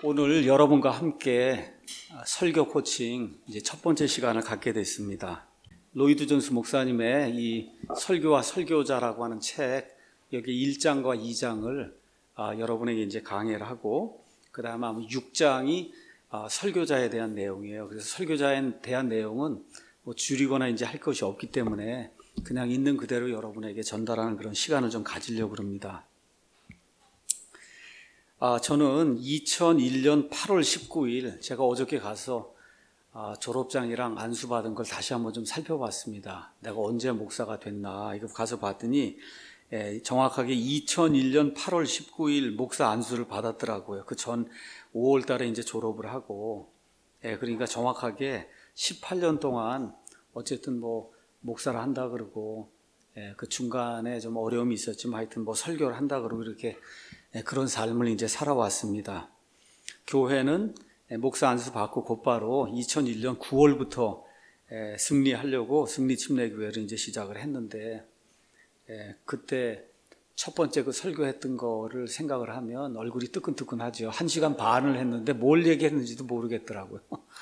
오늘 여러분과 함께 설교 코칭 이제 첫 번째 시간을 갖게 됐습니다. 로이드 존스 목사님의 이 설교와 설교자라고 하는 책, 여기 1장과 2장을 여러분에게 이제 강의를 하고, 그 다음에 6장이 설교자에 대한 내용이에요. 그래서 설교자에 대한 내용은 뭐 줄이거나 이제 할 것이 없기 때문에 그냥 있는 그대로 여러분에게 전달하는 그런 시간을 좀 가지려고 합니다. 저는 2001년 8월 19일 제가 어저께 가서 졸업장이랑 안수 받은 걸 다시 한번 좀 살펴봤습니다. 내가 언제 목사가 됐나 이거 가서 봤더니 정확하게 2001년 8월 19일 목사 안수를 받았더라고요. 그 전 5월 달에 이제 졸업을 하고, 그러니까 정확하게 18년 동안 어쨌든 뭐 목사를 한다 그러고, 그 중간에 좀 어려움이 있었지만 하여튼 뭐 설교를 한다 그러고 이렇게 그런 삶을 이제 살아왔습니다. 교회는 목사 안수 받고 곧바로 2001년 9월부터 승리하려고 승리침례교회를 이제 시작을 했는데, 그때 첫 번째 그 설교했던 거를 생각을 하면 얼굴이 뜨끈뜨끈하죠. 1시간 반을 했는데 뭘 얘기했는지도 모르겠더라고요.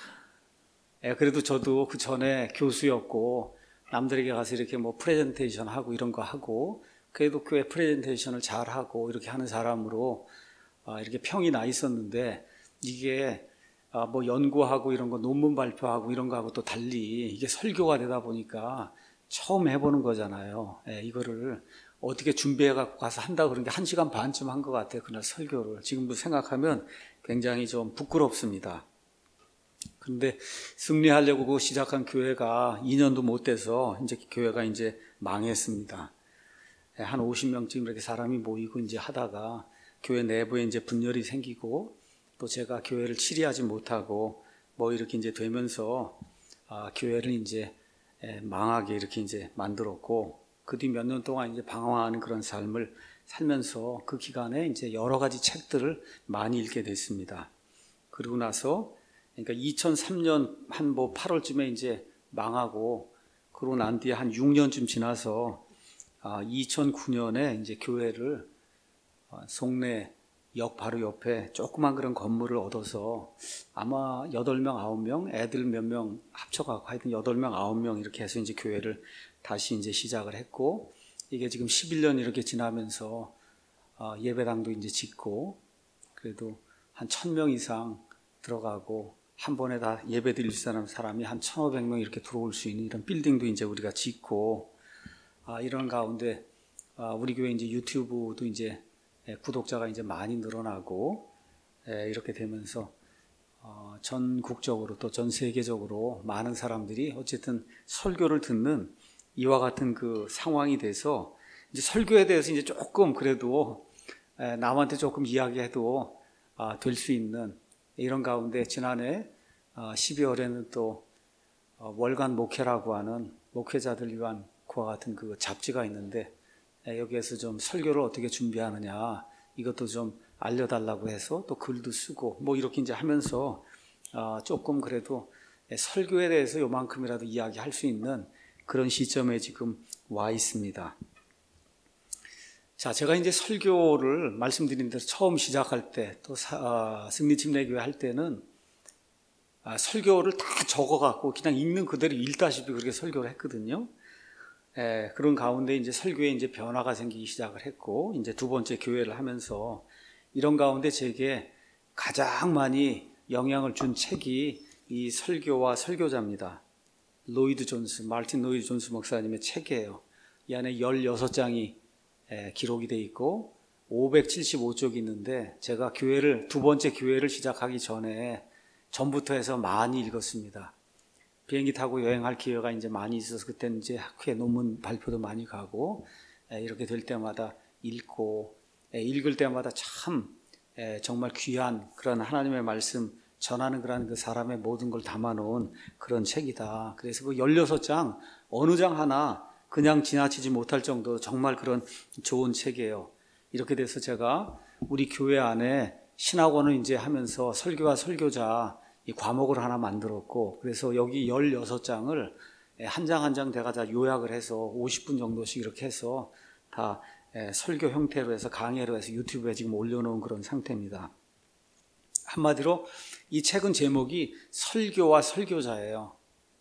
그래도 저도 그 전에 교수였고 남들에게 가서 이렇게 뭐 프레젠테이션 하고 이런 거 하고, 그래도 교회 프레젠테이션을 잘 하고 이렇게 하는 사람으로 이렇게 평이 나 있었는데, 이게 뭐 연구하고 이런 거 논문 발표하고 이런 거하고 또 달리 이게 설교가 되다 보니까 처음 해보는 거잖아요. 이거를 어떻게 준비해 갖고 가서 한다 그런 게 1시간 반쯤 한 것 같아요. 그날 설교를 지금도 생각하면 굉장히 좀 부끄럽습니다. 그런데 승리하려고 시작한 교회가 2년도 못 돼서 이제 교회가 이제 망했습니다. 한 50명쯤 이렇게 사람이 모이고 이제 하다가 교회 내부에 이제 분열이 생기고, 또 제가 교회를 치리하지 못하고 뭐 이렇게 이제 되면서 교회를 이제 망하게 이렇게 이제 만들었고, 그 뒤 몇 년 동안 이제 방황하는 그런 삶을 살면서 그 기간에 이제 여러 가지 책들을 많이 읽게 됐습니다. 그러고 나서 그러니까 2003년 한 뭐 8월쯤에 이제 망하고, 그러고 난 뒤에 한 6년쯤 지나서 2009년에 이제 교회를 송내 역 바로 옆에 조그만 그런 건물을 얻어서 아마 8명, 9명, 애들 몇 명 합쳐가고 하여튼 8명, 9명 이렇게 해서 이제 교회를 다시 이제 시작을 했고, 이게 지금 11년 이렇게 지나면서 예배당도 이제 짓고, 그래도 한 1000명 이상 들어가고 한 번에 다 예배 드릴 사람이 한 1500명 이렇게 들어올 수 있는 이런 빌딩도 이제 우리가 짓고, 이런 가운데 우리 교회 이제 유튜브도 이제 구독자가 이제 많이 늘어나고, 이렇게 되면서 전국적으로 또 전 세계적으로 많은 사람들이 어쨌든 설교를 듣는 이와 같은 그 상황이 돼서, 이제 설교에 대해서 이제 조금 그래도 남한테 조금 이야기해도 될 수 있는 이런 가운데, 지난해 12월에는 또 월간 목회라고 하는 목회자들 위한 그와 같은 그 잡지가 있는데, 여기에서 좀 설교를 어떻게 준비하느냐 이것도 좀 알려달라고 해서 또 글도 쓰고 뭐 이렇게 이제 하면서 조금 그래도 설교에 대해서 요만큼이라도 이야기할 수 있는 그런 시점에 지금 와 있습니다. 자, 제가 이제 설교를 말씀드린 대로 처음 시작할 때, 또 승리침례교회 할 때는 설교를 다 적어갖고 그냥 읽는 그대로 읽다시피 그렇게 설교를 했거든요. 그런 가운데 이제 설교에 이제 변화가 생기기 시작을 했고, 이제 두 번째 교회를 하면서 이런 가운데 제게 가장 많이 영향을 준 책이 이 설교와 설교자입니다. 마르틴 로이드 존스 목사님의 책이에요. 이 안에 16장이 기록이 돼 있고 575쪽이 있는데, 제가 두 번째 교회를 시작하기 전부터 해서 많이 읽었습니다. 비행기 타고 여행할 기회가 이제 많이 있어서 그때는 이제 학회 논문 발표도 많이 가고, 이렇게 될 때마다 읽고, 읽을 때마다 참 정말 귀한 그런 하나님의 말씀 전하는 그런 그 사람의 모든 걸 담아놓은 그런 책이다. 그래서 그 16장 어느 장 하나 그냥 지나치지 못할 정도로 정말 그런 좋은 책이에요. 이렇게 돼서 제가 우리 교회 안에 신학원을 이제 하면서 설교와 설교자 이 과목을 하나 만들었고, 그래서 여기 16장을 한 장 한 장 내가 다 요약을 해서 50분 정도씩 이렇게 해서 다 설교 형태로 해서 강의로 해서 유튜브에 지금 올려놓은 그런 상태입니다. 한마디로 이 책은 제목이 설교와 설교자예요.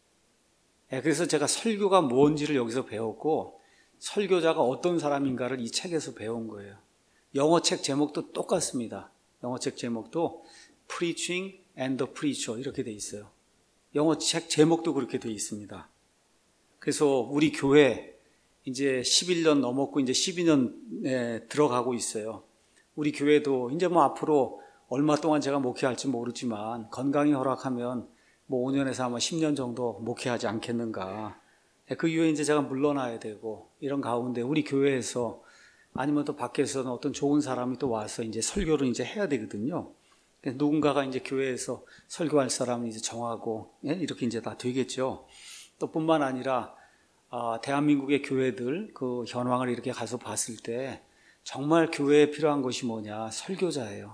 그래서 제가 설교가 뭔지를 여기서 배웠고 설교자가 어떤 사람인가를 이 책에서 배운 거예요. 영어 책 제목도 똑같습니다. 영어 책 제목도 Preaching and the Preacher 이렇게 돼 있어요. 영어 책 제목도 그렇게 돼 있습니다. 그래서 우리 교회 이제 11년 넘었고 이제 12년에 들어가고 있어요. 우리 교회도 이제 뭐 앞으로 얼마 동안 제가 목회할지 모르지만 건강이 허락하면 뭐 5년에서 아마 10년 정도 목회하지 않겠는가. 그 이후에 이제 제가 물러나야 되고 이런 가운데 우리 교회에서 아니면 또 밖에서는 어떤 좋은 사람이 또 와서 이제 설교를 이제 해야 되거든요. 누군가가 이제 교회에서 설교할 사람을 이제 정하고 이렇게 이제 다 되겠죠. 또 뿐만 아니라 대한민국의 교회들 그 현황을 이렇게 가서 봤을 때 정말 교회에 필요한 것이 뭐냐? 설교자예요.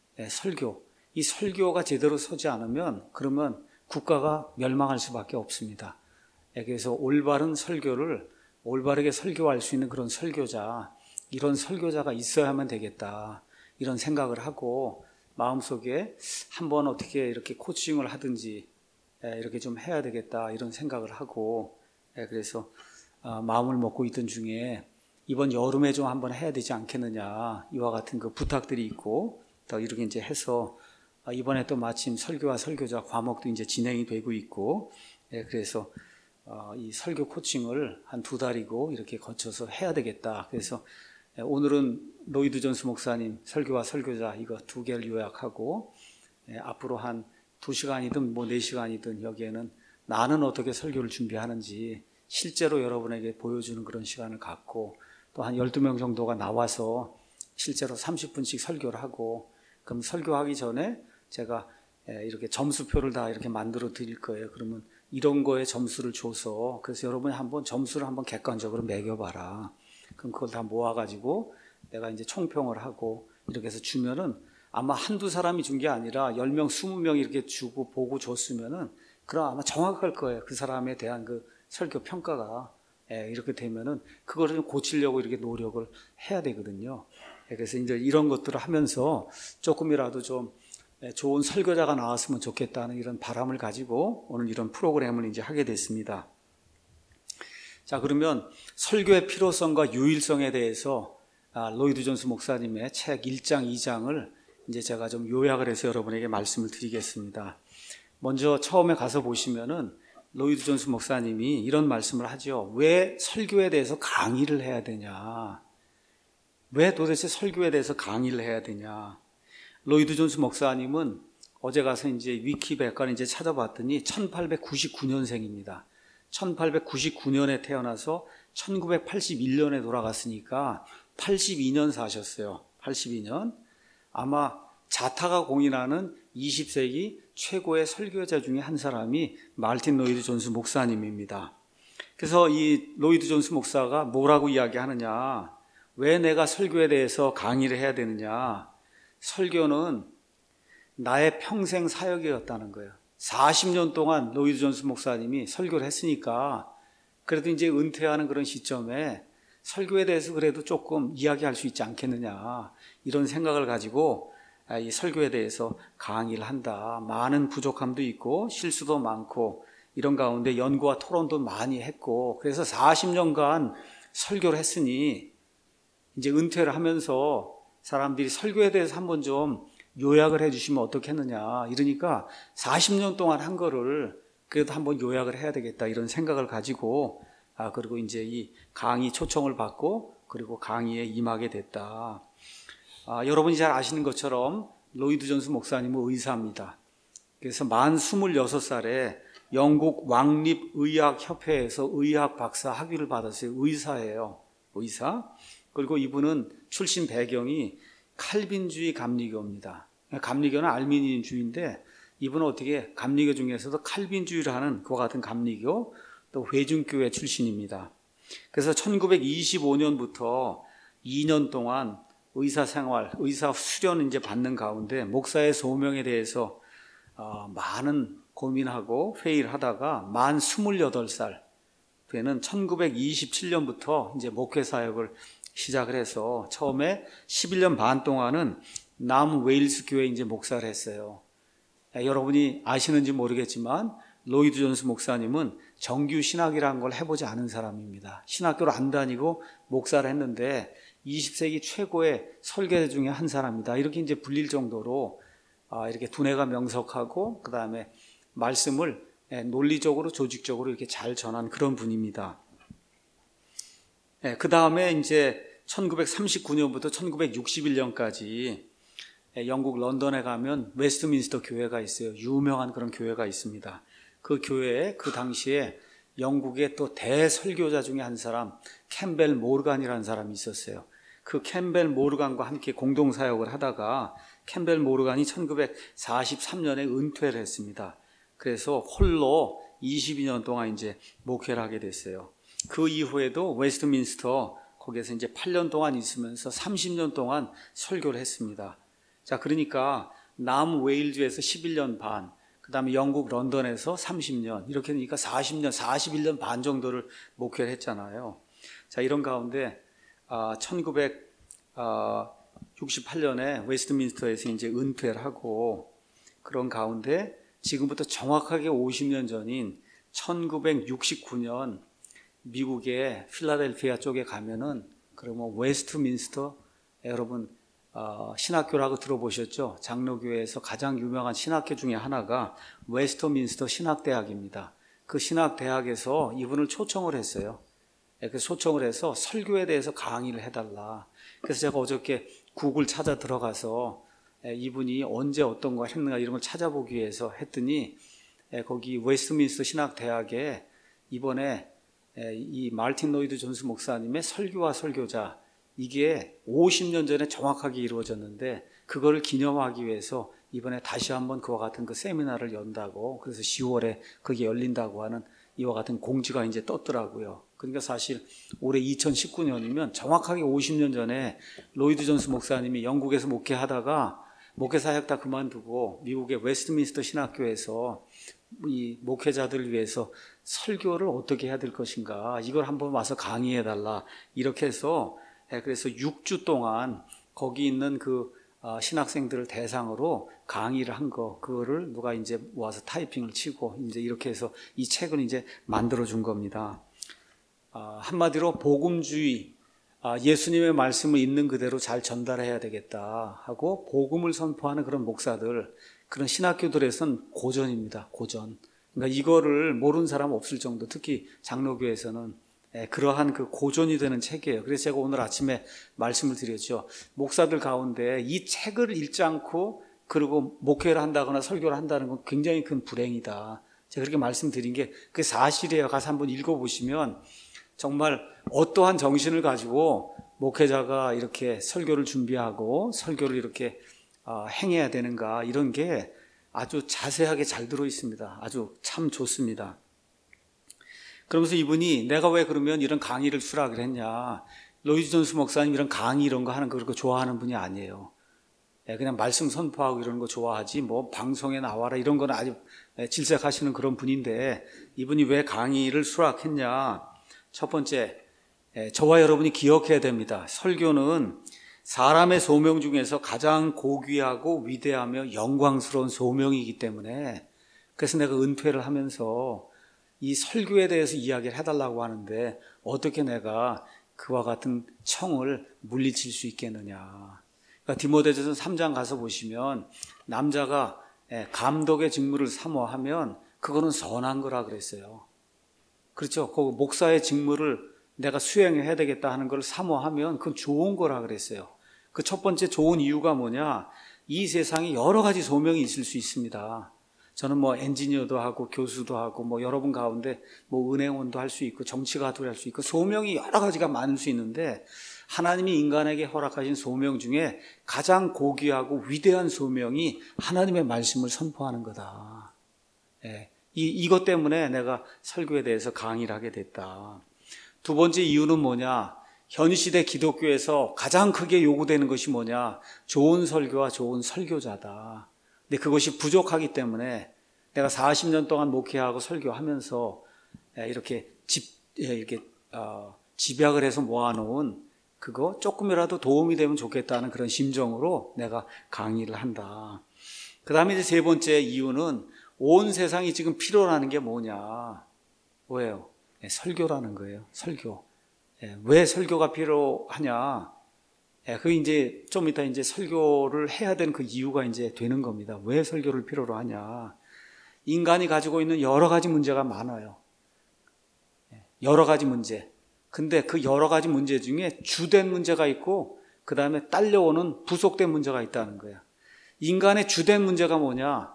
설교. 이 설교가 제대로 서지 않으면 그러면 국가가 멸망할 수밖에 없습니다. 그래서 올바른 설교를 올바르게 설교할 수 있는 그런 설교자, 이런 설교자가 있어야만 되겠다. 이런 생각을 하고 마음속에 한번 어떻게 이렇게 코칭을 하든지 이렇게 좀 해야 되겠다. 이런 생각을 하고 그래서 마음을 먹고 있던 중에 이번 여름에 좀 한번 해야 되지 않겠느냐. 이와 같은 그 부탁들이 있고 또 이렇게 이제 해서 이번에 또 마침 설교와 설교자 과목도 이제 진행이 되고 있고 그래서 이 설교 코칭을 한 2달이고 이렇게 거쳐서 해야 되겠다. 그래서 오늘은 로이드 존스 목사님 설교와 설교자 이거 2개를 요약하고 앞으로 한 2시간이든 뭐 4시간이든 여기에는 나는 어떻게 설교를 준비하는지 실제로 여러분에게 보여주는 그런 시간을 갖고 또 한 12명 정도가 나와서 실제로 30분씩 설교를 하고 그럼 설교하기 전에 제가 이렇게 점수표를 다 이렇게 만들어 드릴 거예요. 그러면 이런 거에 점수를 줘서 그래서 여러분이 한번 점수를 한번 객관적으로 매겨봐라. 그럼 그걸 다 모아가지고 내가 이제 총평을 하고 이렇게 해서 주면은 아마 한두 사람이 준 게 아니라 10명, 20명 이렇게 주고 보고 줬으면은 그럼 아마 정확할 거예요. 그 사람에 대한 그 설교 평가가 이렇게 되면은 그거를 좀 고치려고 이렇게 노력을 해야 되거든요. 그래서 이제 이런 것들을 하면서 조금이라도 좀 좋은 설교자가 나왔으면 좋겠다는 이런 바람을 가지고 오늘 이런 프로그램을 이제 하게 됐습니다. 자, 그러면 설교의 필요성과 유일성에 대해서 로이드 존스 목사님의 책 1장, 2장을 이제 제가 좀 요약을 해서 여러분에게 말씀을 드리겠습니다. 먼저 처음에 가서 보시면은 로이드 존스 목사님이 이런 말씀을 하죠. 왜 설교에 대해서 강의를 해야 되냐? 왜 도대체 설교에 대해서 강의를 해야 되냐? 로이드 존스 목사님은 어제 가서 이제 위키백과를 이제 찾아봤더니 1899년생입니다. 1899년에 태어나서 1981년에 돌아갔으니까 82년 사셨어요. 82년. 아마 자타가 공인하는 20세기 최고의 설교자 중에 한 사람이 마르틴 로이드 존스 목사님입니다. 그래서 이 로이드 존스 목사가 뭐라고 이야기하느냐? 왜 내가 설교에 대해서 강의를 해야 되느냐? 설교는 나의 평생 사역이었다는 거예요. 40년 동안 로이드 존스 목사님이 설교를 했으니까 그래도 이제 은퇴하는 그런 시점에 설교에 대해서 그래도 조금 이야기할 수 있지 않겠느냐 이런 생각을 가지고 이 설교에 대해서 강의를 한다. 많은 부족함도 있고 실수도 많고 이런 가운데 연구와 토론도 많이 했고 그래서 40년간 설교를 했으니 이제 은퇴를 하면서 사람들이 설교에 대해서 한번 좀 요약을 해주시면 어떻겠느냐 이러니까 40년 동안 한 거를 그래도 한번 요약을 해야 되겠다 이런 생각을 가지고 그리고 이제 이 강의 초청을 받고 그리고 강의에 임하게 됐다. 여러분이 잘 아시는 것처럼 로이드 존스 목사님은 의사입니다. 그래서 만 26살에 영국 왕립의학협회에서 의학 박사 학위를 받았어요. 의사예요. 의사. 그리고 이분은 출신 배경이 칼빈주의 감리교입니다. 감리교는 알미니안주의인데 이분은 어떻게 감리교 중에서도 칼빈주의를 하는 그와 같은 감리교 또 회중교회 출신입니다. 그래서 1925년부터 2년 동안 의사 생활, 의사 수련 이제 받는 가운데 목사의 소명에 대해서 많은 고민하고 회의를 하다가 만 28살 되는 1927년부터 이제 목회 사역을 시작을 해서 처음에 11년 반 동안은 남웨일스 교회 이제 목사를 했어요. 여러분이 아시는지 모르겠지만 로이드 존스 목사님은 정규 신학이라는 걸 해보지 않은 사람입니다. 신학교를 안 다니고 목사를 했는데 20세기 최고의 설계자 중에 한 사람이다. 이렇게 이제 불릴 정도로 이렇게 두뇌가 명석하고 그 다음에 말씀을 논리적으로 조직적으로 이렇게 잘 전한 그런 분입니다. 그 다음에 이제 1939년부터 1961년까지 영국 런던에 가면 웨스트민스터 교회가 있어요. 유명한 그런 교회가 있습니다. 그 교회에 그 당시에 영국의 또 대설교자 중에 한 사람 캠벨 모르간이라는 사람이 있었어요. 그 캠벨 모르간과 함께 공동사역을 하다가 캠벨 모르간이 1943년에 은퇴를 했습니다. 그래서 홀로 22년 동안 이제 목회를 하게 됐어요. 그 이후에도 웨스트민스터 거기에서 이제 8년 동안 있으면서 30년 동안 설교를 했습니다. 자, 그러니까 남웨일즈에서 11년 반, 그 다음에 영국 런던에서 30년, 이렇게 되니까 40년, 41년 반 정도를 목회를 했잖아요. 자, 이런 가운데 1968년에 웨스트민스터에서 이제 은퇴를 하고 그런 가운데 지금부터 정확하게 50년 전인 1969년 미국의 필라델피아 쪽에 가면은 그러면 웨스트민스터 여러분 신학교라고 들어보셨죠? 장로교회에서 가장 유명한 신학교 중에 하나가 웨스트민스터 신학대학입니다. 그 신학대학에서 이분을 초청을 했어요. 그 초청을 해서 설교에 대해서 강의를 해달라. 그래서 제가 어저께 구글 찾아 들어가서 이분이 언제 어떤 거 했는가 이런 걸 찾아보기 위해서 했더니 거기 웨스트민스터 신학대학에 이번에 이 마르틴 로이드 존스 목사님의 설교와 설교자 이게 50년 전에 정확하게 이루어졌는데 그거를 기념하기 위해서 이번에 다시 한번 그와 같은 그 세미나를 연다고 그래서 10월에 그게 열린다고 하는 이와 같은 공지가 이제 떴더라고요. 그러니까 사실 올해 2019년이면 정확하게 50년 전에 로이드 존스 목사님이 영국에서 목회하다가 목회 사역 다 그만두고 미국의 웨스트민스터 신학교에서 이 목회자들을 위해서 설교를 어떻게 해야 될 것인가 이걸 한번 와서 강의해달라 이렇게 해서 그래서 6주 동안 거기 있는 그 신학생들을 대상으로 강의를 한 거, 그거를 누가 이제 모아서 타이핑을 치고 이제 이렇게 해서 이 책을 이제 만들어 준 겁니다. 한마디로 복음주의, 예수님의 말씀을 있는 그대로 잘 전달해야 되겠다 하고 복음을 선포하는 그런 목사들, 그런 신학교들에서는 고전입니다. 고전. 그러니까 이거를 모르는 사람 없을 정도, 특히 장로교에서는 그러한 그 고전이 되는 책이에요. 그래서 제가 오늘 아침에 말씀을 드렸죠. 목사들 가운데 이 책을 읽지 않고 그리고 목회를 한다거나 설교를 한다는 건 굉장히 큰 불행이다. 제가 그렇게 말씀드린 게 그게 사실이에요. 가서 한번 읽어보시면 정말 어떠한 정신을 가지고 목회자가 이렇게 설교를 준비하고 설교를 이렇게 행해야 되는가 이런 게 아주 자세하게 잘 들어 있습니다. 아주 참 좋습니다. 그러면서 이분이 내가 왜 그러면 이런 강의를 수락을 했냐. 로이드 존스 목사님 이런 강의 이런 거 하는 거 그렇게 좋아하는 분이 아니에요. 그냥 말씀 선포하고 이런 거 좋아하지 뭐 방송에 나와라 이런 건 아주 질색하시는 그런 분인데 이분이 왜 강의를 수락했냐. 첫 번째, 저와 여러분이 기억해야 됩니다. 설교는 사람의 소명 중에서 가장 고귀하고 위대하며 영광스러운 소명이기 때문에 그래서 내가 은퇴를 하면서 이 설교에 대해서 이야기를 해달라고 하는데 어떻게 내가 그와 같은 청을 물리칠 수 있겠느냐. 그러니까 디모데전서 3장 가서 보시면 남자가 감독의 직무를 사모하면 그거는 선한 거라 그랬어요. 그렇죠. 그 목사의 직무를 내가 수행해야 되겠다 하는 걸 사모하면 그건 좋은 거라 그랬어요. 그 첫 번째 좋은 이유가 뭐냐. 이 세상에 여러 가지 소명이 있을 수 있습니다. 저는 뭐 엔지니어도 하고 교수도 하고 뭐 여러분 가운데 뭐 은행원도 할 수 있고 정치가도 할 수 있고 소명이 여러 가지가 많을 수 있는데 하나님이 인간에게 허락하신 소명 중에 가장 고귀하고 위대한 소명이 하나님의 말씀을 선포하는 거다. 이것 때문에 내가 설교에 대해서 강의를 하게 됐다. 두 번째 이유는 뭐냐? 현 시대 기독교에서 가장 크게 요구되는 것이 뭐냐? 좋은 설교와 좋은 설교자다. 근데 그것이 부족하기 때문에 내가 40년 동안 목회하고 설교하면서 이렇게 집약을 해서 모아놓은 그거 조금이라도 도움이 되면 좋겠다는 그런 심정으로 내가 강의를 한다. 그 다음에 이제 세 번째 이유는 온 세상이 지금 필요로 하는 게 뭐냐. 뭐예요? 설교라는 거예요. 설교. 왜 설교가 필요하냐. 그 이제 좀 이따 이제 설교를 해야 되는 그 이유가 이제 되는 겁니다. 왜 설교를 필요로 하냐. 인간이 가지고 있는 여러 가지 문제가 많아요. 여러 가지 문제. 근데 그 여러 가지 문제 중에 주된 문제가 있고 그 다음에 딸려오는 부속된 문제가 있다는 거예요. 인간의 주된 문제가 뭐냐?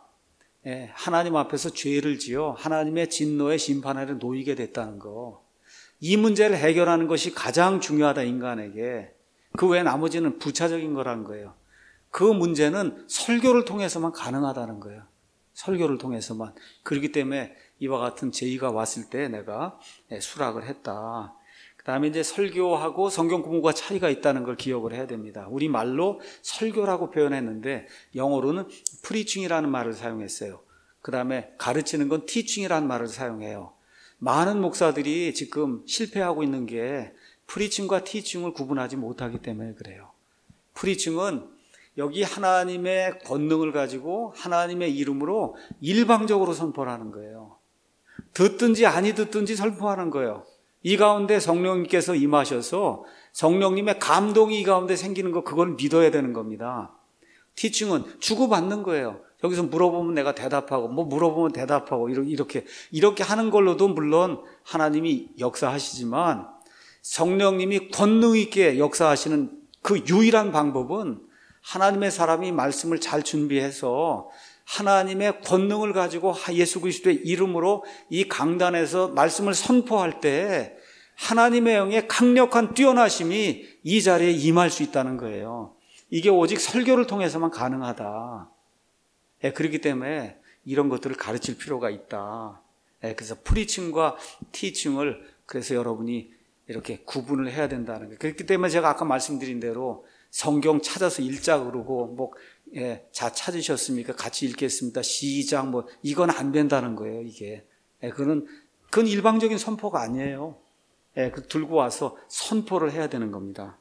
하나님 앞에서 죄를 지어 하나님의 진노의 심판 아래 놓이게 됐다는 거. 이 문제를 해결하는 것이 가장 중요하다, 인간에게. 그 외에 나머지는 부차적인 거라는 거예요. 그 문제는 설교를 통해서만 가능하다는 거예요. 설교를 통해서만. 그렇기 때문에 이와 같은 제의가 왔을 때 내가 수락을 했다. 그 다음에 이제 설교하고 성경 공부가 차이가 있다는 걸 기억을 해야 됩니다. 우리 말로 설교라고 표현했는데 영어로는 preaching이라는 말을 사용했어요. 그 다음에 가르치는 건 teaching이라는 말을 사용해요. 많은 목사들이 지금 실패하고 있는 게 프리칭과 티칭을 구분하지 못하기 때문에 그래요. 프리칭은 여기 하나님의 권능을 가지고 하나님의 이름으로 일방적으로 선포를 하는 거예요. 듣든지 아니 듣든지 선포하는 거예요. 이 가운데 성령님께서 임하셔서 성령님의 감동이 이 가운데 생기는 거, 그걸 믿어야 되는 겁니다. 티칭은 주고받는 거예요. 여기서 물어보면 내가 대답하고, 뭐 물어보면 대답하고, 이렇게 하는 걸로도 물론 하나님이 역사하시지만 성령님이 권능 있게 역사하시는 그 유일한 방법은 하나님의 사람이 말씀을 잘 준비해서 하나님의 권능을 가지고 예수 그리스도의 이름으로 이 강단에서 말씀을 선포할 때 하나님의 영의 강력한 뛰어나심이 이 자리에 임할 수 있다는 거예요. 이게 오직 설교를 통해서만 가능하다. 그렇기 때문에 이런 것들을 가르칠 필요가 있다. 그래서 프리칭과 티칭을 그래서 여러분이 이렇게 구분을 해야 된다는 거예요. 그렇기 때문에 제가 아까 말씀드린 대로 성경 찾아서 읽자 그러고 자 찾으셨습니까? 같이 읽겠습니다. 시작 이건 안 된다는 거예요. 이게 그건 일방적인 선포가 아니에요. 들고 와서 선포를 해야 되는 겁니다.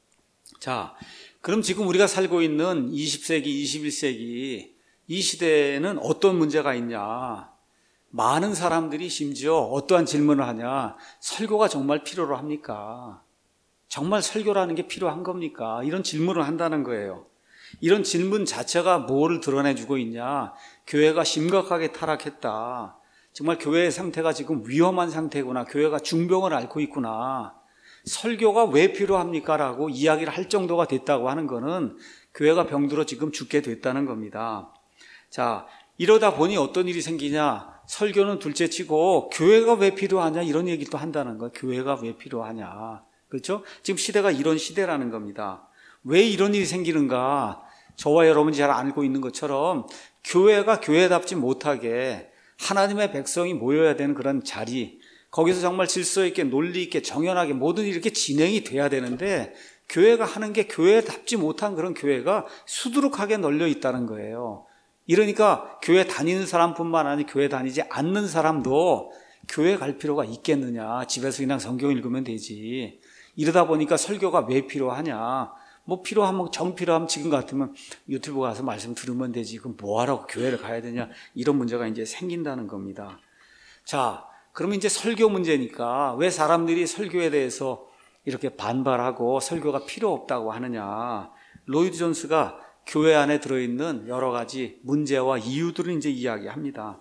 자, 그럼 지금 우리가 살고 있는 20세기, 21세기 이 시대에는 어떤 문제가 있냐? 많은 사람들이 심지어 어떠한 질문을 하냐? 설교가 정말 필요로 합니까? 정말 설교라는 게 필요한 겁니까? 이런 질문을 한다는 거예요. 이런 질문 자체가 뭐를 드러내주고 있냐? 교회가 심각하게 타락했다. 정말 교회의 상태가 지금 위험한 상태구나. 교회가 중병을 앓고 있구나. 설교가 왜 필요합니까? 라고 이야기를 할 정도가 됐다고 하는 거는 교회가 병들어 지금 죽게 됐다는 겁니다. 자, 이러다 보니 어떤 일이 생기냐? 설교는 둘째치고 교회가 왜 필요하냐? 이런 얘기를 또 한다는 거예요. 교회가 왜 필요하냐? 그렇죠? 지금 시대가 이런 시대라는 겁니다. 왜 이런 일이 생기는가? 저와 여러분이 잘 알고 있는 것처럼 교회가 교회답지 못하게 하나님의 백성이 모여야 되는 그런 자리, 거기서 정말 질서 있게 논리 있게 정연하게 모든 일이 이렇게 진행이 돼야 되는데 교회가 하는 게 교회답지 못한 그런 교회가 수두룩하게 널려 있다는 거예요. 이러니까 교회 다니는 사람뿐만 아니라 교회 다니지 않는 사람도 교회 갈 필요가 있겠느냐. 집에서 그냥 성경 읽으면 되지. 이러다 보니까 설교가 왜 필요하냐. 필요하면 정 필요하면 지금 같으면 유튜브 가서 말씀 들으면 되지. 그럼 뭐하라고 교회를 가야 되냐. 이런 문제가 이제 생긴다는 겁니다. 자, 그러면 이제 설교 문제니까 왜 사람들이 설교에 대해서 이렇게 반발하고 설교가 필요 없다고 하느냐. 로이드 존스가 교회 안에 들어있는 여러 가지 문제와 이유들을 이제 이야기합니다.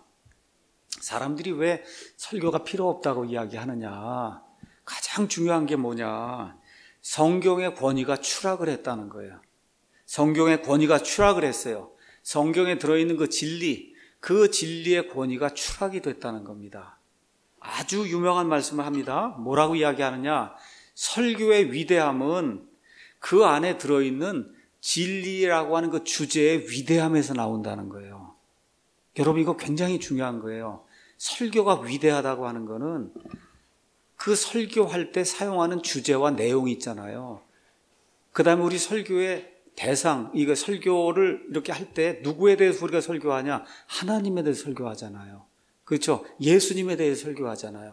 사람들이 왜 설교가 필요 없다고 이야기하느냐. 가장 중요한 게 뭐냐. 성경의 권위가 추락을 했다는 거예요. 성경의 권위가 추락을 했어요. 성경에 들어있는 그 진리의 권위가 추락이 됐다는 겁니다. 아주 유명한 말씀을 합니다. 뭐라고 이야기하느냐. 설교의 위대함은 그 안에 들어있는 진리라고 하는 그 주제의 위대함에서 나온다는 거예요. 여러분 이거 굉장히 중요한 거예요. 설교가 위대하다고 하는 거는 그 설교할 때 사용하는 주제와 내용이 있잖아요. 그 다음에 우리 설교의 대상, 이거 설교를 이렇게 할 때 누구에 대해서 우리가 설교하냐? 하나님에 대해서 설교하잖아요. 그렇죠? 예수님에 대해서 설교하잖아요.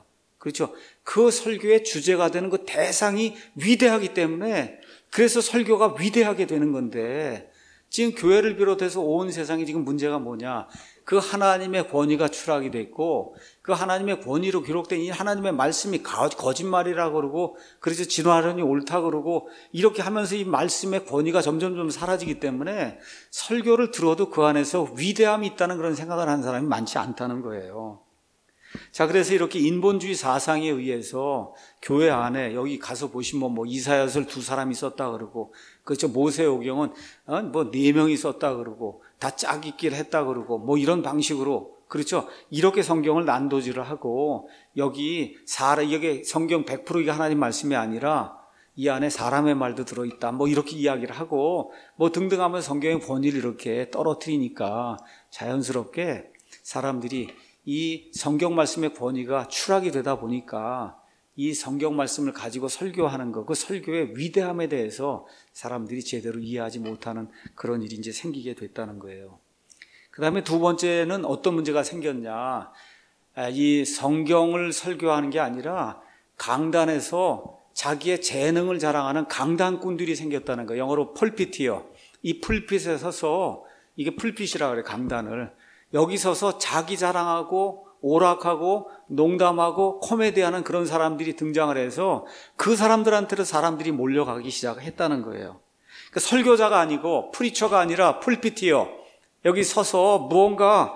그렇죠? 그 설교의 주제가 되는 그 대상이 위대하기 때문에 그래서 설교가 위대하게 되는 건데 지금 교회를 비롯해서 온 세상에 지금 문제가 뭐냐? 그 하나님의 권위가 추락이 됐고 그 하나님의 권위로 기록된 이 하나님의 말씀이 거짓말이라고 그러고 그래서 진화론이 옳다 그러고 이렇게 하면서 이 말씀의 권위가 점점 사라지기 때문에 설교를 들어도 그 안에서 위대함이 있다는 그런 생각을 하는 사람이 많지 않다는 거예요. 자, 그래서 이렇게 인본주의 사상에 의해서 교회 안에 여기 가서 보시면 뭐 이사야서를 2사람이 썼다 그러고 그렇죠. 모세오경은 뭐 4명이 썼다 그러고 다 짝짓기를 했다 그러고 뭐 이런 방식으로 그렇죠. 이렇게 성경을 난도질을 하고 여기 성경 100% 이게 하나님 말씀이 아니라 이 안에 사람의 말도 들어있다 뭐 이렇게 이야기를 하고 뭐 등등 하면서 성경의 권위를 이렇게 떨어뜨리니까 자연스럽게 사람들이 이 성경 말씀의 권위가 추락이 되다 보니까 이 성경 말씀을 가지고 설교하는 것, 그 설교의 위대함에 대해서 사람들이 제대로 이해하지 못하는 그런 일이 이제 생기게 됐다는 거예요. 그 다음에 두 번째는 어떤 문제가 생겼냐. 이 성경을 설교하는 게 아니라 강단에서 자기의 재능을 자랑하는 강단꾼들이 생겼다는 거예요. 영어로 펄핏이요. 이 풀핏에 서서 이게 풀핏이라 그래요. 강단을. 여기 서서 자기 자랑하고 오락하고 농담하고 코미디하는 그런 사람들이 등장을 해서 그 사람들한테로 사람들이 몰려가기 시작했다는 거예요. 그러니까 설교자가 아니고 프리처가 아니라 풀핏이요. 여기 서서 무언가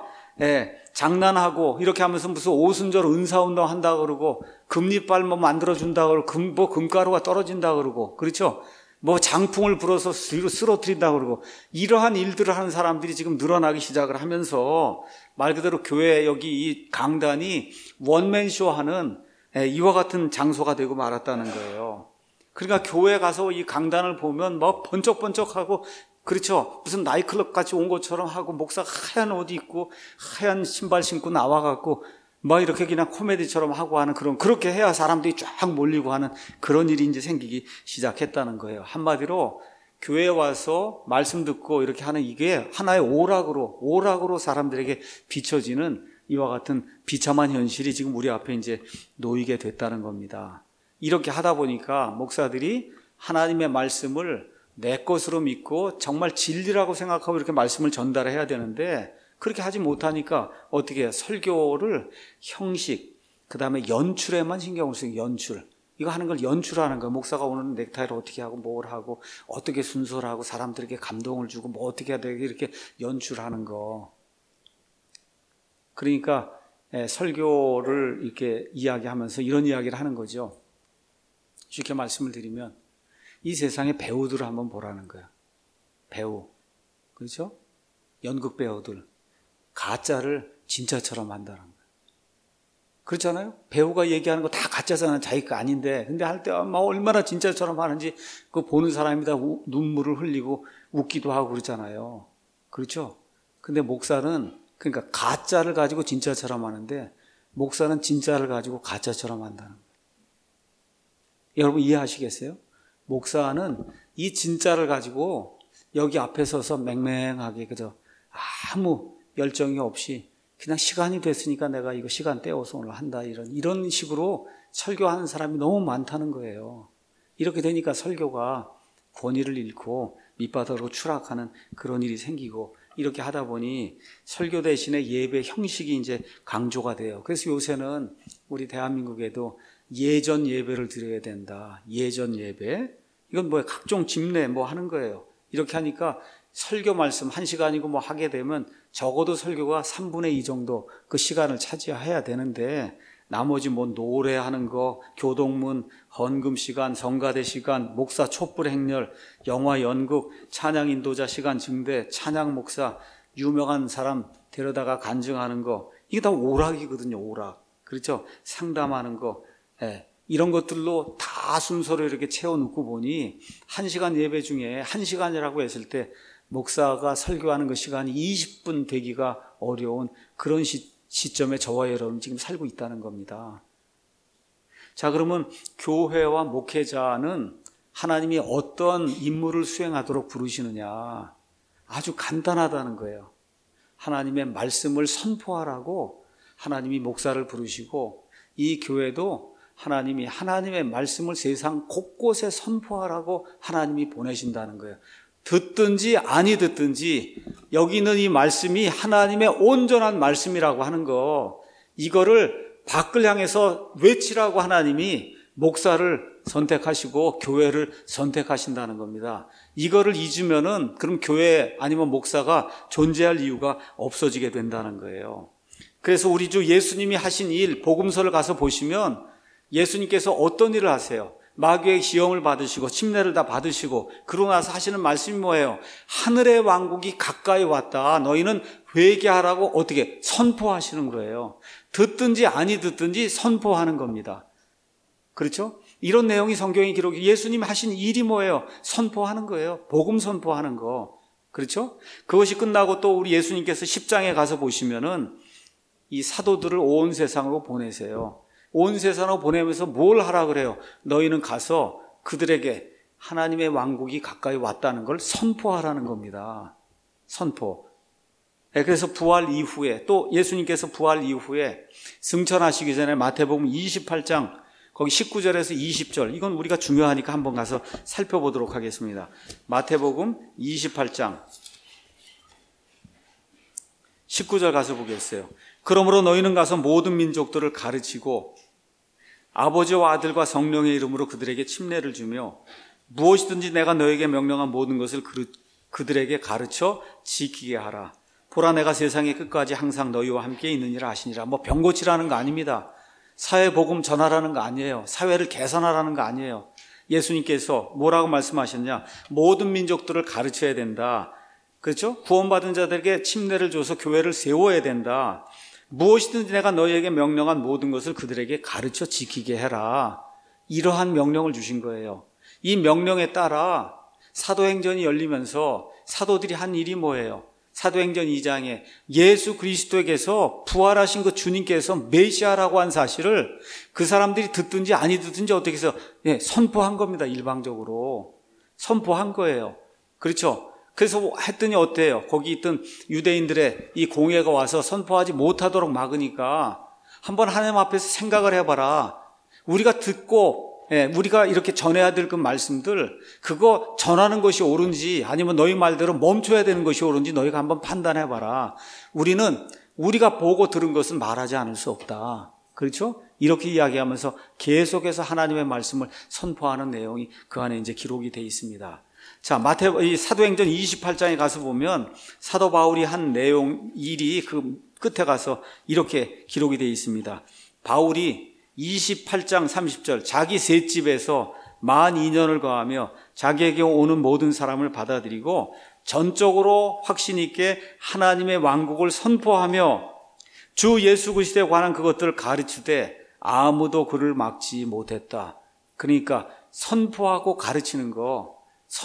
장난하고 이렇게 하면서 무슨 오순절 은사운동 한다고 그러고 금리빨 뭐 만들어준다고 그러고 금가루가 떨어진다고 그러고 그렇죠? 뭐 장풍을 불어서 쓰러뜨린다고 그러고 이러한 일들을 하는 사람들이 지금 늘어나기 시작을 하면서 말 그대로 교회 여기 이 강단이 원맨쇼 하는 이와 같은 장소가 되고 말았다는 거예요. 그러니까 교회 가서 이 강단을 보면 뭐 번쩍번쩍하고 그렇죠. 무슨 나이클럽 같이 온 것처럼 하고 목사가 하얀 옷 입고 하얀 신발 신고 나와갖고 뭐 이렇게 그냥 코미디처럼 하고 하는 그렇게 해야 사람들이 쫙 몰리고 하는 그런 일이 이제 생기기 시작했다는 거예요. 한마디로 교회에 와서 말씀 듣고 이렇게 하는 이게 하나의 오락으로 사람들에게 비춰지는 이와 같은 비참한 현실이 지금 우리 앞에 이제 놓이게 됐다는 겁니다. 이렇게 하다 보니까 목사들이 하나님의 말씀을 내 것으로 믿고 정말 진리라고 생각하고 이렇게 말씀을 전달해야 되는데 그렇게 하지 못하니까 어떻게 해요? 설교를 형식, 그 다음에 연출에만 신경을 쓰고 연출. 이거 하는 걸 연출하는 거예요. 목사가 오늘 넥타이를 어떻게 하고 뭘 하고 어떻게 순서를 하고 사람들에게 감동을 주고 뭐 어떻게 해야 되게 이렇게 연출하는 거. 그러니까 설교를 이렇게 이야기하면서 이런 이야기를 하는 거죠. 쉽게 말씀을 드리면 이 세상의 배우들을 한번 보라는 거야. 배우. 그렇죠? 연극 배우들. 가짜를 진짜처럼 한다는 거예요. 그렇잖아요? 배우가 얘기하는 거 다 가짜잖아요. 자기 거 아닌데. 근데 할 때 얼마나 진짜처럼 하는지 그 보는 사람이 다 눈물을 흘리고 웃기도 하고 그러잖아요. 그렇죠? 근데 목사는 그러니까 가짜를 가지고 진짜처럼 하는데 목사는 진짜를 가지고 가짜처럼 한다는 거예요. 여러분 이해하시겠어요? 목사는 이 진짜를 가지고 여기 앞에 서서 맹맹하게 그저 아무 열정이 없이 그냥 시간이 됐으니까 내가 이거 시간 떼어서 오늘 한다 이런 식으로 설교하는 사람이 너무 많다는 거예요. 이렇게 되니까 설교가 권위를 잃고 밑바닥으로 추락하는 그런 일이 생기고 이렇게 하다 보니 설교 대신에 예배 형식이 이제 강조가 돼요. 그래서 요새는 우리 대한민국에도 예전 예배를 드려야 된다. 예전 예배. 이건 뭐야? 각종 집례 뭐 하는 거예요. 이렇게 하니까 설교 말씀 1시간이고 뭐 하게 되면 적어도 설교가 3분의 2 정도 그 시간을 차지해야 되는데 나머지 뭐 노래하는 거, 교동문, 헌금 시간, 성가대 시간, 목사 촛불 행렬, 영화 연극, 찬양 인도자 시간 증대, 찬양 목사, 유명한 사람 데려다가 간증하는 거 이게 다 오락이거든요. 오락. 그렇죠? 상담하는 거. 이런 것들로 다 순서를 이렇게 채워놓고 보니 1시간 예배 중에 1시간이라고 했을 때 목사가 설교하는 그 시간이 20분 되기가 어려운 그런 시점에 저와 여러분 지금 살고 있다는 겁니다. 자, 그러면 교회와 목회자는 하나님이 어떤 임무를 수행하도록 부르시느냐? 아주 간단하다는 거예요. 하나님의 말씀을 선포하라고 하나님이 목사를 부르시고 이 교회도 하나님이 하나님의 말씀을 세상 곳곳에 선포하라고 하나님이 보내신다는 거예요. 듣든지 아니 듣든지 여기 있는 이 말씀이 하나님의 온전한 말씀이라고 하는 거, 이거를 밖을 향해서 외치라고 하나님이 목사를 선택하시고 교회를 선택하신다는 겁니다. 이거를 잊으면은 그럼 교회 아니면 목사가 존재할 이유가 없어지게 된다는 거예요. 그래서 우리 주 예수님이 하신 일, 복음서를 가서 보시면 예수님께서 어떤 일을 하세요? 마귀의 시험을 받으시고 침례를 다 받으시고 그러고 나서 하시는 말씀이 뭐예요? 하늘의 왕국이 가까이 왔다. 너희는 회개하라고 어떻게 선포하시는 거예요. 듣든지 아니 듣든지 선포하는 겁니다. 그렇죠? 이런 내용이 성경에 기록이, 예수님이 하신 일이 뭐예요? 선포하는 거예요. 복음 선포하는 거. 그렇죠? 그것이 끝나고 또 우리 예수님께서 10장에 가서 보시면은 이 사도들을 온 세상으로 보내세요. 온 세상으로 보내면서 뭘 하라 그래요? 너희는 가서 그들에게 하나님의 왕국이 가까이 왔다는 걸 선포하라는 겁니다. 선포. 그래서 부활 이후에, 또 예수님께서 부활 이후에 승천하시기 전에 마태복음 28장 거기 19절에서 20절, 이건 우리가 중요하니까 한번 가서 살펴보도록 하겠습니다. 마태복음 28장 19절 가서 보겠어요. 그러므로 너희는 가서 모든 민족들을 가르치고 아버지와 아들과 성령의 이름으로 그들에게 침례를 주며 무엇이든지 내가 너에게 명령한 모든 것을 그들에게 가르쳐 지키게 하라. 보라, 내가 세상의 끝까지 항상 너희와 함께 있느니라 하시니라. 뭐 병 고치라는 거 아닙니다. 사회 복음 전하라는 거 아니에요. 사회를 개선하라는 거 아니에요. 예수님께서 뭐라고 말씀하셨냐? 모든 민족들을 가르쳐야 된다. 그렇죠? 구원받은 자들에게 침례를 줘서 교회를 세워야 된다. 무엇이든지 내가 너희에게 명령한 모든 것을 그들에게 가르쳐 지키게 해라. 이러한 명령을 주신 거예요. 이 명령에 따라 사도행전이 열리면서 사도들이 한 일이 뭐예요? 사도행전 2장에 예수 그리스도에게서 부활하신 그 주님께서 메시아라고 한 사실을 그 사람들이 듣든지 아니 듣든지 어떻게 해서 선포한 겁니다. 일방적으로 선포한 거예요. 그렇죠? 그래서 했더니 어때요? 거기 있던 유대인들의 이 공회가 와서 선포하지 못하도록 막으니까 한번 하나님 앞에서 생각을 해봐라. 우리가 듣고 우리가 이렇게 전해야 될 그 말씀들, 그거 전하는 것이 옳은지 아니면 너희 말대로 멈춰야 되는 것이 옳은지 너희가 한번 판단해봐라. 우리는 우리가 보고 들은 것은 말하지 않을 수 없다. 그렇죠? 이렇게 이야기하면서 계속해서 하나님의 말씀을 선포하는 내용이 그 안에 이제 기록이 되어 있습니다. 자, 이 사도행전 28장에 가서 보면 사도 바울이 한 내용, 일이 그 끝에 가서 이렇게 기록이 되어 있습니다. 바울이 28장 30절, 자기 셋집에서 만 2년을 거하며 자기에게 오는 모든 사람을 받아들이고 전적으로 확신 있게 하나님의 왕국을 선포하며 주 예수 그리스도에 관한 그것들을 가르치되 아무도 그를 막지 못했다. 그러니까 선포하고 가르치는 거,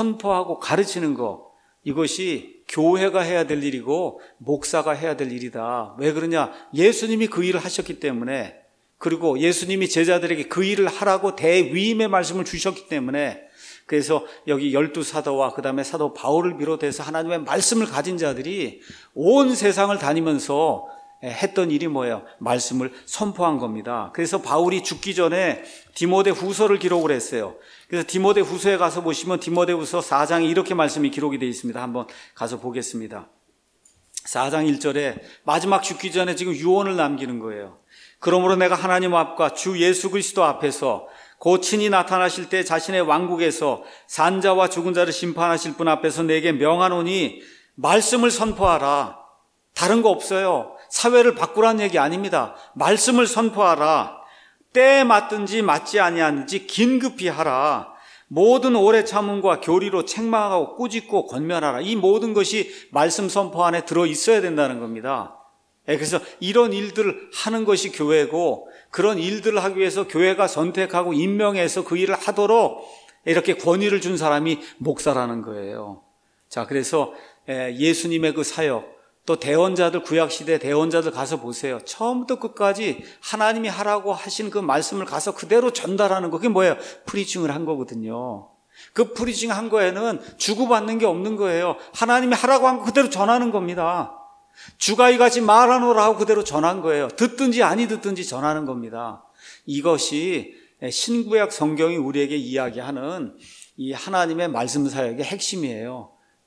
이것이 교회가 해야 될 일이고 목사가 해야 될 일이다. 왜 그러냐? 예수님이 그 일을 하셨기 때문에, 그리고 예수님이 제자들에게 그 일을 하라고 대위임의 말씀을 주셨기 때문에, 그래서 여기 12사도와 그 다음에 사도 바울을 비롯해서 하나님의 말씀을 가진 자들이 온 세상을 다니면서 했던 일이 뭐예요? 말씀을 선포한 겁니다. 그래서 바울이 죽기 전에 디모데 후서를 기록을 했어요. 그래서 디모데 후서에 가서 보시면 디모데 후서 4장에 이렇게 말씀이 기록이 되어 있습니다. 한번 가서 보겠습니다. 4장 1절에 마지막 죽기 전에 지금 유언을 남기는 거예요. 그러므로 내가 하나님 앞과 주 예수 그리스도 앞에서 곧 친히 나타나실 때 자신의 왕국에서 산자와 죽은 자를 심판하실 분 앞에서 내게 명하노니 말씀을 선포하라. 다른 거 없어요. 사회를 바꾸라는 얘기 아닙니다. 말씀을 선포하라. 때에 맞든지 맞지 아니하는지 긴급히 하라. 모든 오래 참음과 교리로 책망하고 꾸짖고 권면하라. 이 모든 것이 말씀 선포 안에 들어있어야 된다는 겁니다. 그래서 이런 일들을 하는 것이 교회고, 그런 일들을 하기 위해서 교회가 선택하고 임명해서 그 일을 하도록 이렇게 권위를 준 사람이 목사라는 거예요. 자, 그래서 예수님의 그 사역, 또 대언자들, 구약시대 대언자들 가서 보세요. 처음부터 끝까지 하나님이 하라고 하신 그 말씀을 가서 그대로 전달하는 거, 그게 뭐예요? 프리칭을 한 거거든요. 그 프리칭 한 거에는 주고받는 게 없는 거예요. 하나님이 하라고 한 거 그대로 전하는 겁니다. 주가 이같이 말하노라 하고 그대로 전한 거예요. 듣든지 아니 듣든지 전하는 겁니다. 이것이 신구약 성경이 우리에게 이야기하는 이 하나님의 말씀 사역의 핵심이에요.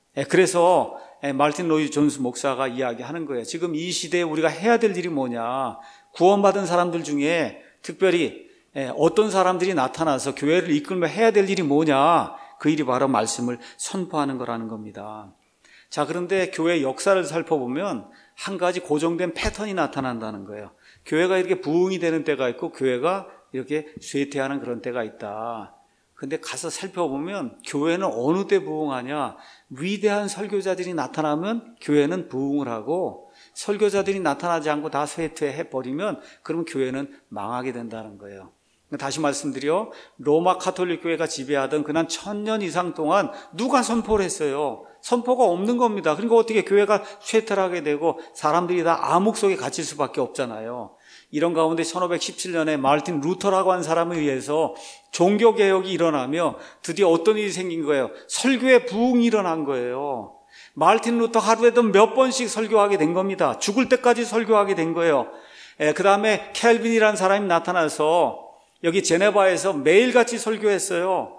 그래서 말틴 로이드 존스 목사가 이야기하는 거예요. 지금 이 시대에 우리가 해야 될 일이 뭐냐. 구원받은 사람들 중에 특별히 어떤 사람들이 나타나서 교회를 이끌며 해야 될 일이 뭐냐. 그 일이 바로 말씀을 선포하는 거라는 겁니다. 자, 그런데 교회 역사를 살펴보면 한 가지 고정된 패턴이 나타난다는 거예요. 교회가 이렇게 부흥이 되는 때가 있고 교회가 이렇게 쇠퇴하는 그런 때가 있다. 근데 가서 살펴보면 교회는 어느 때 부흥하냐? 위대한 설교자들이 나타나면 교회는 부흥을 하고, 설교자들이 나타나지 않고 다 쇠퇴해버리면 그러면 교회는 망하게 된다는 거예요. 다시 말씀드려, 로마 가톨릭 교회가 지배하던 그난 1000년 이상 동안 누가 선포를 했어요? 선포가 없는 겁니다. 그러니까 어떻게 교회가 쇠퇴를 하게 되고 사람들이 다 암흑 속에 갇힐 수밖에 없잖아요. 이런 가운데 1517년에 마르틴 루터라고 한 사람에 의해서 종교개혁이 일어나며 드디어 어떤 일이 생긴 거예요? 설교의 부흥이 일어난 거예요. 마르틴 루터 하루에도 몇 번씩 설교하게 된 겁니다. 죽을 때까지 설교하게 된 거예요. 그 다음에 켈빈이라는 사람이 나타나서 여기 제네바에서 매일같이 설교했어요.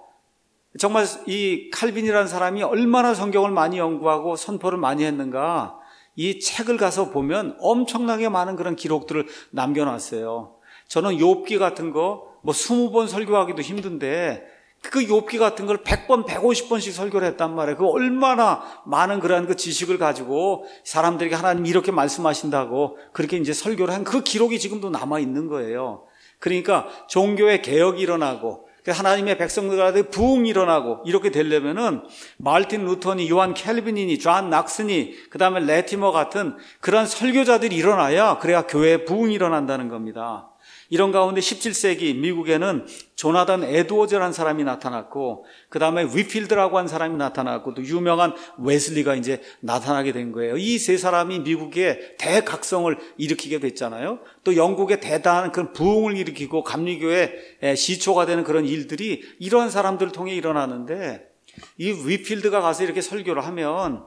정말 이 칼빈이라는 사람이 얼마나 성경을 많이 연구하고 선포를 많이 했는가. 이 책을 가서 보면 엄청나게 많은 그런 기록들을 남겨놨어요. 저는 욥기 같은 거 20번 설교하기도 힘든데 그 욥기 같은 걸 100번, 150번씩 설교를 했단 말이에요. 그 얼마나 많은 그런 그 지식을 가지고 사람들에게 하나님이 이렇게 말씀하신다고 그렇게 이제 설교를 한 그 기록이 지금도 남아 있는 거예요. 그러니까 종교의 개혁이 일어나고 하나님의 백성들한테 부흥이 일어나고 이렇게 되려면은 마르틴 루터니, 요한 켈빈이니, 존 낙슨이, 그 다음에 레티머 같은 그런 설교자들이 일어나야 그래야 교회에 부흥이 일어난다는 겁니다. 이런 가운데 17세기 미국에는 조나단 에드워즈라는 사람이 나타났고, 그 다음에 위필드라고 한 사람이 나타났고, 또 유명한 웨슬리가 이제 나타나게 된 거예요. 이 세 사람이 미국의 대각성을 일으키게 됐잖아요. 또 영국의 대단한 그런 부흥을 일으키고 감리교의 시초가 되는 그런 일들이 이러한 사람들을 통해 일어나는데, 이 위필드가 가서 이렇게 설교를 하면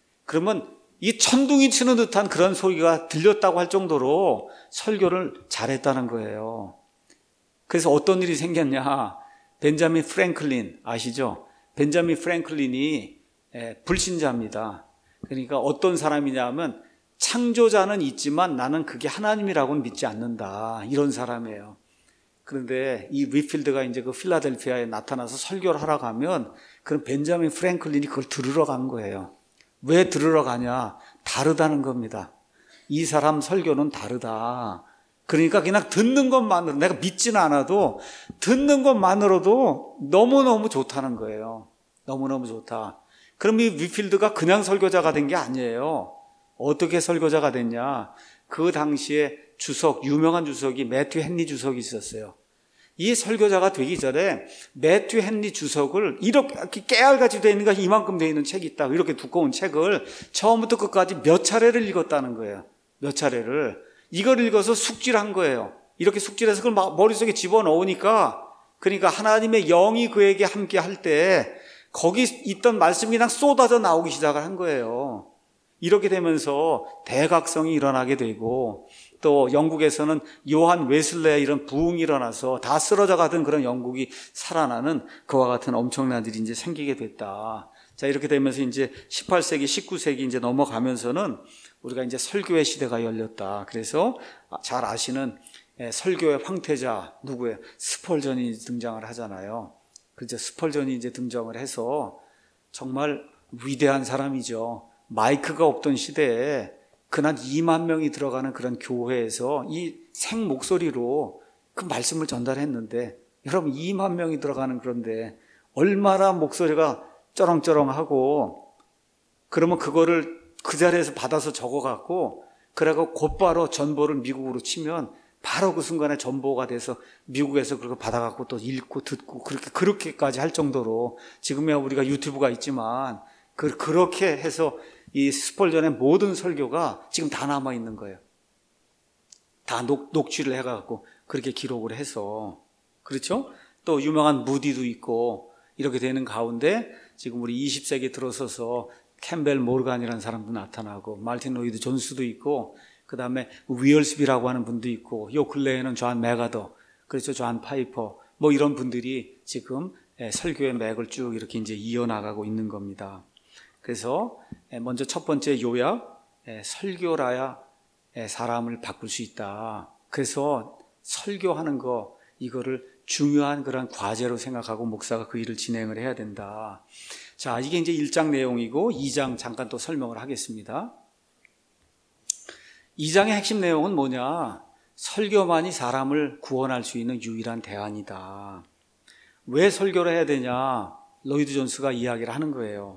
그러면 이 천둥이 치는 듯한 그런 소리가 들렸다고 할 정도로 설교를 잘했다는 거예요. 그래서 어떤 일이 생겼냐. 벤자민 프랭클린 아시죠? 벤자민 프랭클린이 불신자입니다. 그러니까 어떤 사람이냐면 창조자는 있지만 나는 그게 하나님이라고는 믿지 않는다. 이런 사람이에요. 그런데 이 위필드가 이제 그 필라델피아에 나타나서 설교를 하러 가면 그럼 벤자민 프랭클린이 그걸 들으러 간 거예요. 왜 들으러 가냐? 다르다는 겁니다. 이 사람 설교는 다르다. 그러니까 그냥 듣는 것만으로, 내가 믿지는 않아도 듣는 것만으로도 너무너무 좋다는 거예요. 너무너무 좋다. 그럼 이 위필드가 그냥 설교자가 된 게 아니에요. 어떻게 설교자가 됐냐? 그 당시에 주석, 유명한 주석이 매튜 헨리 주석이 있었어요. 이 설교자가 되기 전에 매튜 헨리 주석을 이렇게 깨알같이 되어 있는 거 이만큼 되어 있는 책이 있다. 이렇게 두꺼운 책을 처음부터 끝까지 몇 차례를 읽었다는 거예요. 몇 차례를. 이걸 읽어서 숙지를 한 거예요. 이렇게 숙지를 해서 그걸 막 머릿속에 집어넣으니까, 그러니까 하나님의 영이 그에게 함께 할 때 거기 있던 말씀이 그냥 쏟아져 나오기 시작을 한 거예요. 이렇게 되면서 대각성이 일어나게 되고, 또 영국에서는 요한 웨슬레의 이런 부흥이 일어나서 다 쓰러져 가던 그런 영국이 살아나는 그와 같은 엄청난 일이 이제 생기게 됐다. 자, 이렇게 되면서 이제 18세기, 19세기 이제 넘어가면서는 우리가 이제 설교의 시대가 열렸다. 그래서 잘 아시는 설교의 황태자 누구예요? 스펄전이 등장을 하잖아요. 그죠? 스펄전이 이제 등장을 해서 정말 위대한 사람이죠. 마이크가 없던 시대에 그날 2만 명이 들어가는 그런 교회에서 이 생 목소리로 그 말씀을 전달했는데, 여러분 2만 명이 들어가는 그런데 얼마나 목소리가 쩌렁쩌렁하고, 그러면 그거를 그 자리에서 받아서 적어갖고 그래갖고 곧바로 전보를 미국으로 치면 바로 그 순간에 전보가 돼서 미국에서 그걸 받아갖고 또 읽고 듣고 그렇게까지 할 정도로, 지금이야 우리가 유튜브가 있지만 그렇게 해서 이 스펄전의 모든 설교가 지금 다 남아 있는 거예요. 다 녹취를 해갖고 그렇게 기록을 해서. 그렇죠? 또 유명한 무디도 있고 이렇게 되는 가운데 지금 우리 20세기 들어서서 캠벨 모르간이라는 사람도 나타나고, 마르틴 로이드 존스도 있고, 그 다음에 위얼스비라고 하는 분도 있고, 요 근래에는 존 메가더, 그렇죠. 존 파이퍼, 뭐 이런 분들이 지금 설교의 맥을 쭉 이렇게 이제 이어나가고 있는 겁니다. 그래서 먼저 첫 번째 요약, 설교라야 사람을 바꿀 수 있다. 그래서 설교하는 거, 이거를 중요한 그런 과제로 생각하고 목사가 그 일을 진행을 해야 된다. 자, 이게 이제 1장 내용이고 2장 잠깐 또 설명을 하겠습니다. 2장의 핵심 내용은 뭐냐? 설교만이 사람을 구원할 수 있는 유일한 대안이다. 왜 설교를 해야 되냐? 로이드 존스가 이야기를 하는 거예요.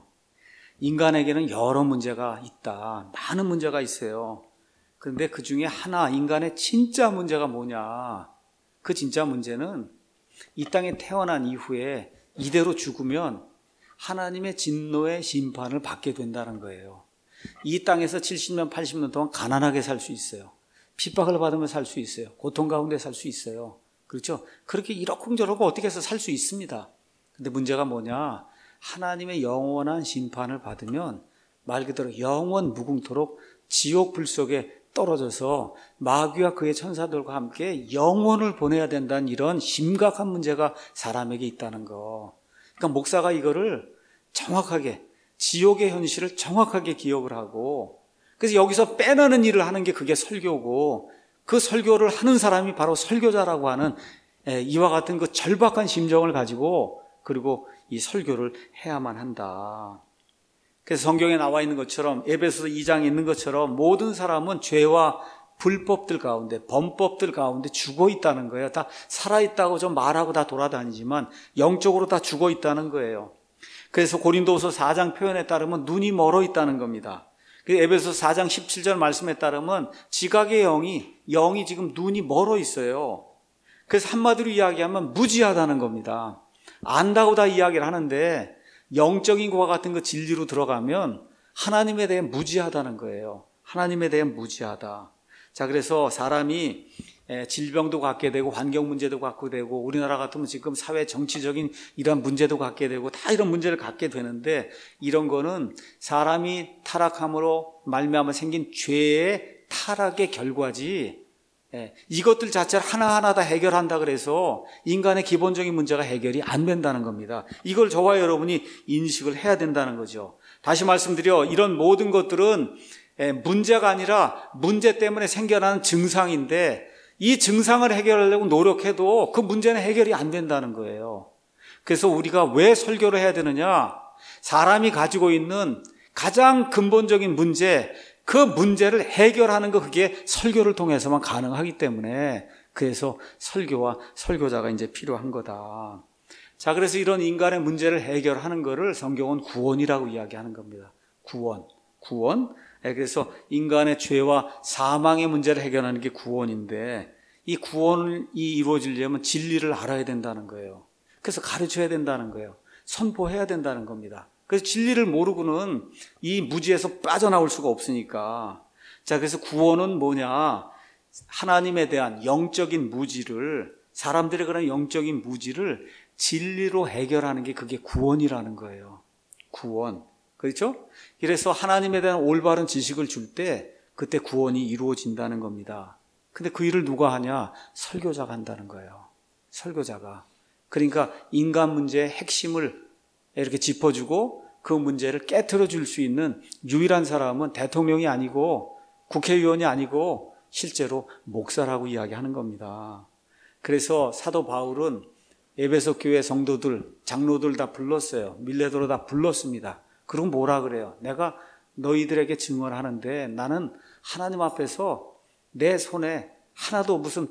인간에게는 여러 문제가 있다. 많은 문제가 있어요. 그런데 그 중에 하나, 인간의 진짜 문제가 뭐냐? 그 진짜 문제는 이 땅에 태어난 이후에 이대로 죽으면 하나님의 진노의 심판을 받게 된다는 거예요. 이 땅에서 70년, 80년 동안 가난하게 살 수 있어요. 핍박을 받으며 살 수 있어요. 고통 가운데 살 수 있어요. 그렇죠? 그렇게 이러쿵저러쿵 어떻게 해서 살 수 있습니다. 근데 문제가 뭐냐? 하나님의 영원한 심판을 받으면 말 그대로 영원 무궁토록 지옥 불 속에 떨어져서 마귀와 그의 천사들과 함께 영원을 보내야 된다는 이런 심각한 문제가 사람에게 있다는 거. 그러니까 목사가 이거를 정확하게, 지옥의 현실을 정확하게 기억을 하고, 그래서 여기서 빼내는 일을 하는 게 그게 설교고, 그 설교를 하는 사람이 바로 설교자라고 하는 이와 같은 그 절박한 심정을 가지고, 그리고 이 설교를 해야만 한다. 그래서 성경에 나와 있는 것처럼, 에베소서 2장에 있는 것처럼 모든 사람은 죄와 불법들 가운데, 범법들 가운데 죽어 있다는 거예요. 다 살아있다고 좀 말하고 다 돌아다니지만 영적으로 다 죽어 있다는 거예요. 그래서 고린도후서 4장 표현에 따르면 눈이 멀어 있다는 겁니다. 에베소서 4장 17절 말씀에 따르면 지각의 영이 지금 눈이 멀어 있어요. 그래서 한마디로 이야기하면 무지하다는 겁니다. 안다고 다 이야기를 하는데 영적인 것과 같은 그 진리로 들어가면 하나님에 대해 무지하다는 거예요. 하나님에 대해 무지하다. 자, 그래서 사람이 질병도 갖게 되고 환경 문제도 갖게 되고 우리나라 같으면 지금 사회 정치적인 이런 문제도 갖게 되고 다 이런 문제를 갖게 되는데 이런 거는 사람이 타락함으로 말미암아 생긴 죄의 타락의 결과지 이것들 자체를 하나하나 다 해결한다 그래서 인간의 기본적인 문제가 해결이 안 된다는 겁니다. 이걸 저와 여러분이 인식을 해야 된다는 거죠. 다시 말씀드려 이런 모든 것들은 문제가 아니라 문제 때문에 생겨나는 증상인데 이 증상을 해결하려고 노력해도 그 문제는 해결이 안 된다는 거예요. 그래서 우리가 왜 설교를 해야 되느냐? 사람이 가지고 있는 가장 근본적인 문제, 그 문제를 해결하는 거 그게 설교를 통해서만 가능하기 때문에 그래서 설교와 설교자가 이제 필요한 거다. 자, 그래서 이런 인간의 문제를 해결하는 거를 성경은 구원이라고 이야기하는 겁니다. 구원. 그래서 인간의 죄와 사망의 문제를 해결하는 게 구원인데 이 구원이 이루어지려면 진리를 알아야 된다는 거예요. 그래서 가르쳐야 된다는 거예요. 선포해야 된다는 겁니다. 그래서 진리를 모르고는 이 무지에서 빠져나올 수가 없으니까. 자, 그래서 구원은 뭐냐? 하나님에 대한 영적인 무지를, 사람들의 그런 영적인 무지를 진리로 해결하는 게 그게 구원이라는 거예요. 구원. 그렇죠? 그래서 하나님에 대한 올바른 지식을 줄 때 그때 구원이 이루어진다는 겁니다. 근데 그 일을 누가 하냐? 설교자가 한다는 거예요. 설교자가. 그러니까 인간 문제의 핵심을 이렇게 짚어주고 그 문제를 깨트려 줄 수 있는 유일한 사람은 대통령이 아니고 국회의원이 아니고 실제로 목사라고 이야기하는 겁니다. 그래서 사도 바울은 에베소 교회 성도들, 장로들 다 불렀어요. 밀레도로 다 불렀습니다. 그럼 뭐라 그래요? 내가 너희들에게 증언하는데 나는 하나님 앞에서 내 손에 하나도 무슨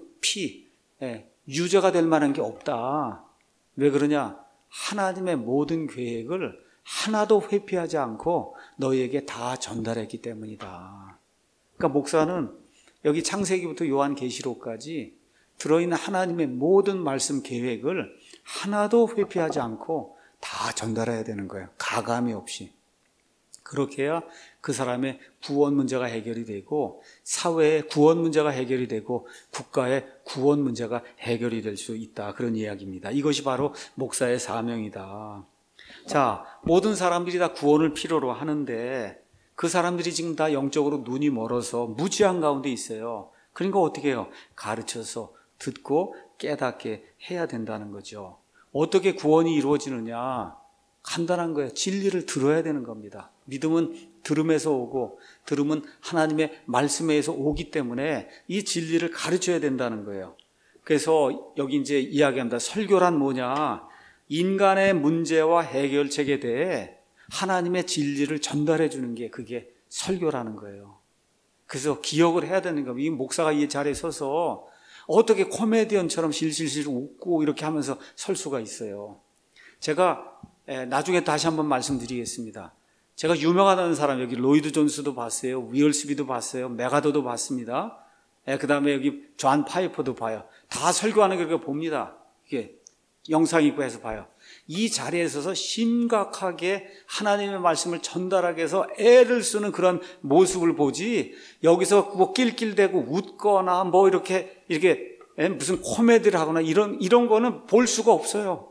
유죄가 될 만한 게 없다. 왜 그러냐? 하나님의 모든 계획을 하나도 회피하지 않고 너희에게 다 전달했기 때문이다. 그러니까 목사는 여기 창세기부터 요한계시록까지 들어있는 하나님의 모든 말씀 계획을 하나도 회피하지 않고 다 전달해야 되는 거예요. 가감이 없이. 그렇게 해야 그 사람의 구원 문제가 해결이 되고 사회의 구원 문제가 해결이 되고 국가의 구원 문제가 해결이 될 수 있다. 그런 이야기입니다. 이것이 바로 목사의 사명이다. 자, 모든 사람들이 다 구원을 필요로 하는데 그 사람들이 지금 다 영적으로 눈이 멀어서 무지한 가운데 있어요. 그러니까 어떻게 해요? 가르쳐서 듣고 깨닫게 해야 된다는 거죠. 어떻게 구원이 이루어지느냐? 간단한 거예요. 진리를 들어야 되는 겁니다. 믿음은 들음에서 오고 들음은 하나님의 말씀에서 오기 때문에 이 진리를 가르쳐야 된다는 거예요. 그래서 여기 이제 이야기합니다. 설교란 뭐냐? 인간의 문제와 해결책에 대해 하나님의 진리를 전달해 주는 게 그게 설교라는 거예요. 그래서 기억을 해야 되는 겁니다. 이 목사가 이 자리에 서서 어떻게 코미디언처럼 실실실 웃고 이렇게 하면서 설 수가 있어요. 제가 나중에 다시 한번 말씀드리겠습니다. 제가 유명하다는 사람, 여기 로이드 존스도 봤어요. 위얼스비도 봤어요. 메가더도 봤습니다. 그 다음에 여기 존 파이퍼도 봐요. 다 설교하는 걸 봅니다. 이게 영상 있고 해서 봐요. 이 자리에 서서 심각하게 하나님의 말씀을 전달하기 위해서 애를 쓰는 그런 모습을 보지, 여기서 뭐 낄낄대고 웃거나 뭐 이렇게 무슨 코미디를 하거나 이런 거는 볼 수가 없어요.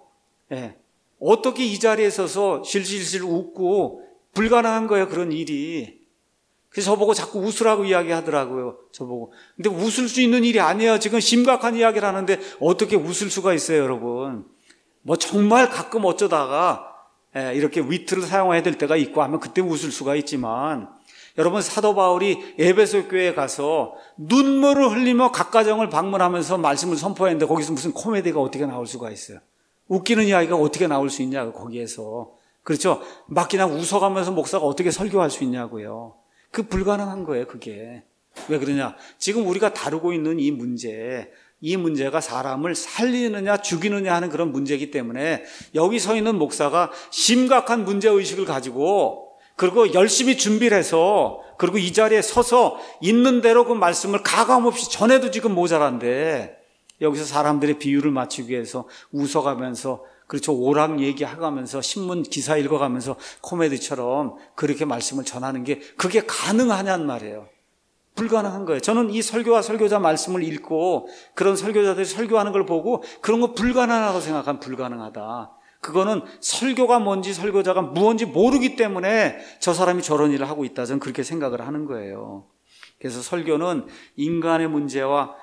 어떻게 이 자리에 서서 실실실 웃고, 불가능한 거예요, 그런 일이. 그래서 저보고 자꾸 웃으라고 이야기하더라고요, 저보고. 근데 웃을 수 있는 일이 아니에요. 지금 심각한 이야기를 하는데 어떻게 웃을 수가 있어요, 여러분. 뭐 정말 가끔 어쩌다가 이렇게 위트를 사용해야 될 때가 있고 하면 그때 웃을 수가 있지만, 여러분, 사도 바울이 에베소 교회에 가서 눈물을 흘리며 각 가정을 방문하면서 말씀을 선포했는데 거기서 무슨 코미디가 어떻게 나올 수가 있어요? 웃기는 이야기가 어떻게 나올 수 있냐고, 거기에서. 그렇죠? 막 그냥 웃어가면서 목사가 어떻게 설교할 수 있냐고요. 그 불가능한 거예요, 그게. 왜 그러냐? 지금 우리가 다루고 있는 이 문제가 사람을 살리느냐 죽이느냐 하는 그런 문제이기 때문에 여기 서 있는 목사가 심각한 문제의식을 가지고, 그리고 열심히 준비를 해서, 그리고 이 자리에 서서 있는 대로 그 말씀을 가감없이 전해도 지금 모자란데, 여기서 사람들의 비유를 맞추기 위해서 웃어가면서, 그렇죠, 오락 얘기하면서 신문 기사 읽어가면서 코미디처럼 그렇게 말씀을 전하는 게 그게 가능하냔 말이에요. 불가능한 거예요. 저는 이 설교와 설교자 말씀을 읽고 그런 설교자들이 설교하는 걸 보고 그런 거 불가능하다고 생각하면 불가능하다. 그거는 설교가 뭔지 설교자가 무언지 모르기 때문에 저 사람이 저런 일을 하고 있다, 저는 그렇게 생각을 하는 거예요. 그래서 설교는 인간의 문제와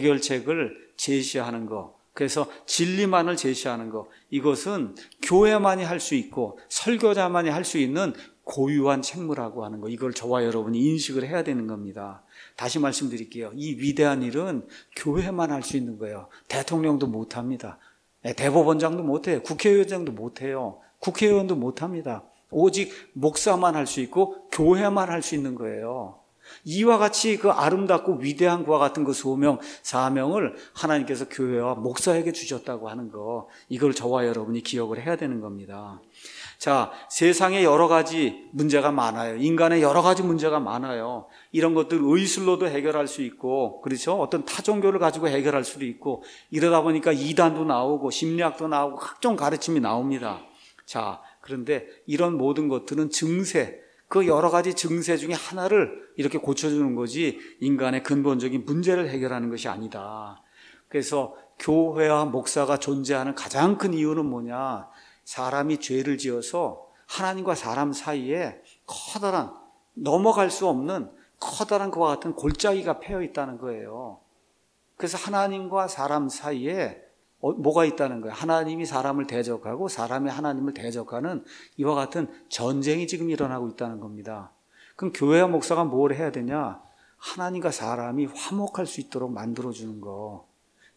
해결책을 제시하는 거, 그래서 진리만을 제시하는 거, 이것은 교회만이 할 수 있고 설교자만이 할 수 있는 고유한 책무라고 하는 거, 이걸 저와 여러분이 인식을 해야 되는 겁니다. 다시 말씀드릴게요. 이 위대한 일은 교회만 할 수 있는 거예요. 대통령도 못합니다. 대법원장도 못해요. 국회의장도 못해요. 국회의원도 못합니다. 오직 목사만 할 수 있고 교회만 할 수 있는 거예요. 이와 같이 그 아름답고 위대한 그와 같은 그 소명, 사명을 하나님께서 교회와 목사에게 주셨다고 하는 거, 이걸 저와 여러분이 기억을 해야 되는 겁니다. 자, 세상에 여러 가지 문제가 많아요. 인간의 여러 가지 문제가 많아요. 이런 것들 의술로도 해결할 수 있고, 그렇죠? 어떤 타종교를 가지고 해결할 수도 있고, 이러다 보니까 이단도 나오고 심리학도 나오고 각종 가르침이 나옵니다. 자, 그런데 이런 모든 것들은 증세, 그 여러 가지 증세 중에 하나를 이렇게 고쳐주는 거지 인간의 근본적인 문제를 해결하는 것이 아니다. 그래서 교회와 목사가 존재하는 가장 큰 이유는 뭐냐? 사람이 죄를 지어서 하나님과 사람 사이에 커다란, 넘어갈 수 없는 커다란 그와 같은 골짜기가 패여 있다는 거예요. 그래서 하나님과 사람 사이에 뭐가 있다는 거예요? 하나님이 사람을 대적하고 사람이 하나님을 대적하는 이와 같은 전쟁이 지금 일어나고 있다는 겁니다. 그럼 교회와 목사가 뭘 해야 되냐? 하나님과 사람이 화목할 수 있도록 만들어주는 거.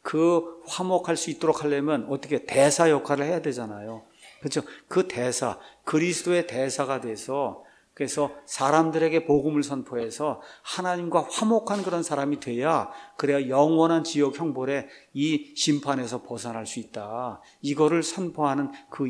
그 화목할 수 있도록 하려면 어떻게 대사 역할을 해야 되잖아요. 그렇죠? 그 대사, 그리스도의 대사가 돼서, 그래서 사람들에게 복음을 선포해서 하나님과 화목한 그런 사람이 돼야, 그래야 영원한 지옥 형벌의 이 심판에서 벗어날 수 있다. 이거를 선포하는 그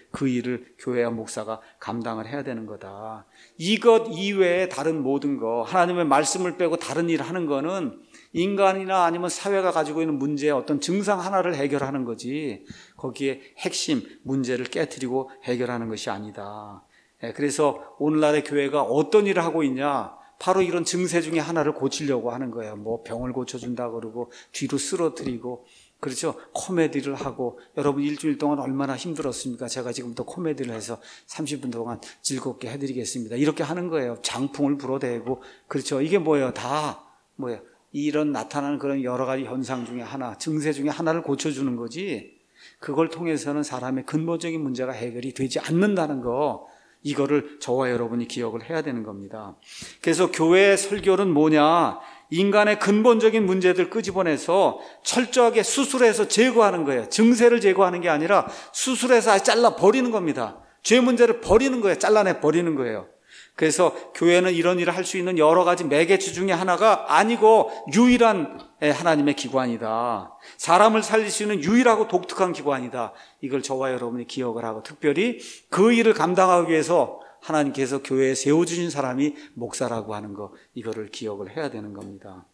일을 교회와 목사가 감당을 해야 되는 거다. 이것 이외에 다른 모든 거, 하나님의 말씀을 빼고 다른 일을 하는 거는 인간이나 아니면 사회가 가지고 있는 문제의 어떤 증상 하나를 해결하는 거지, 거기에 핵심 문제를 깨트리고 해결하는 것이 아니다. 그래서 오늘날의 교회가 어떤 일을 하고 있냐? 바로 이런 증세 중에 하나를 고치려고 하는 거예요. 뭐 병을 고쳐준다 그러고 뒤로 쓰러뜨리고, 그렇죠? 코미디를 하고. 여러분 일주일 동안 얼마나 힘들었습니까? 제가 지금부터 코미디를 해서 30분 동안 즐겁게 해드리겠습니다. 이렇게 하는 거예요. 장풍을 불어대고. 그렇죠? 이게 뭐예요? 다 뭐예요? 이런 나타나는 그런 여러 가지 현상 중에 하나, 증세 중에 하나를 고쳐주는 거지, 그걸 통해서는 사람의 근본적인 문제가 해결이 되지 않는다는 거, 이거를 저와 여러분이 기억을 해야 되는 겁니다. 그래서 교회의 설교는 뭐냐? 인간의 근본적인 문제들 끄집어내서 철저하게 수술해서 제거하는 거예요. 증세를 제거하는 게 아니라 수술해서 아예 잘라버리는 겁니다. 죄 문제를 버리는 거예요. 잘라내 버리는 거예요. 그래서 교회는 이런 일을 할 수 있는 여러 가지 매개체 중에 하나가 아니고 유일한 하나님의 기관이다. 사람을 살릴 수 있는 유일하고 독특한 기관이다. 이걸 저와 여러분이 기억을 하고, 특별히 그 일을 감당하기 위해서 하나님께서 교회에 세워주신 사람이 목사라고 하는 거, 이거를 기억을 해야 되는 겁니다.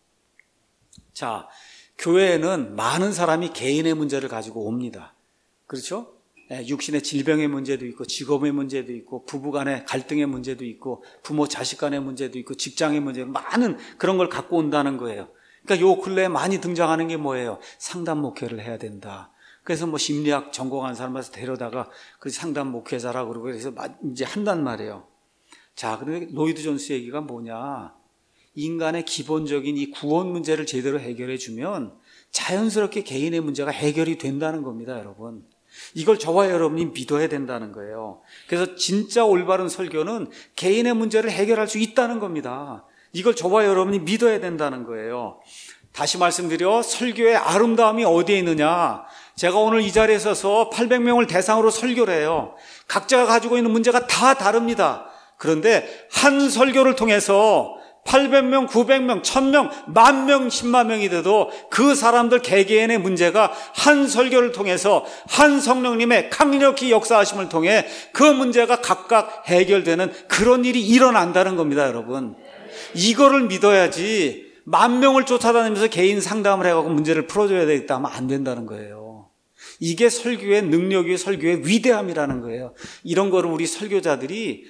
자, 교회에는 많은 사람이 개인의 문제를 가지고 옵니다. 그렇죠? 육신의 질병의 문제도 있고, 직업의 문제도 있고, 부부간의 갈등의 문제도 있고, 부모 자식 간의 문제도 있고, 직장의 문제, 많은 그런 걸 갖고 온다는 거예요. 그러니까 요 근래에 많이 등장하는 게 뭐예요? 상담 목회를 해야 된다. 그래서 뭐 심리학 전공한 사람을 데려다가 그 상담 목회자라고 그러고, 그래서 이제 한단 말이에요. 자, 그런데 로이드 존스 얘기가 뭐냐? 인간의 기본적인 이 구원 문제를 제대로 해결해 주면 자연스럽게 개인의 문제가 해결이 된다는 겁니다, 여러분. 이걸 저와 여러분이 믿어야 된다는 거예요. 그래서 진짜 올바른 설교는 개인의 문제를 해결할 수 있다는 겁니다. 이걸 저와 여러분이 믿어야 된다는 거예요. 다시 말씀드려, 설교의 아름다움이 어디에 있느냐? 제가 오늘 이 자리에 서서 800명을 대상으로 설교를 해요. 각자가 가지고 있는 문제가 다 다릅니다. 그런데 한 설교를 통해서 800명, 900명, 1000명, 10,000명, 10만 명이 돼도 그 사람들 개개인의 문제가 한 설교를 통해서 한 성령님의 강력히 역사하심을 통해 그 문제가 각각 해결되는 그런 일이 일어난다는 겁니다, 여러분. 이거를 믿어야지 10,000명을 쫓아다니면서 개인 상담을 해가지고 문제를 풀어줘야 되겠다 하면 안 된다는 거예요. 이게 설교의 능력이, 설교의 위대함이라는 거예요. 이런 거를 우리 설교자들이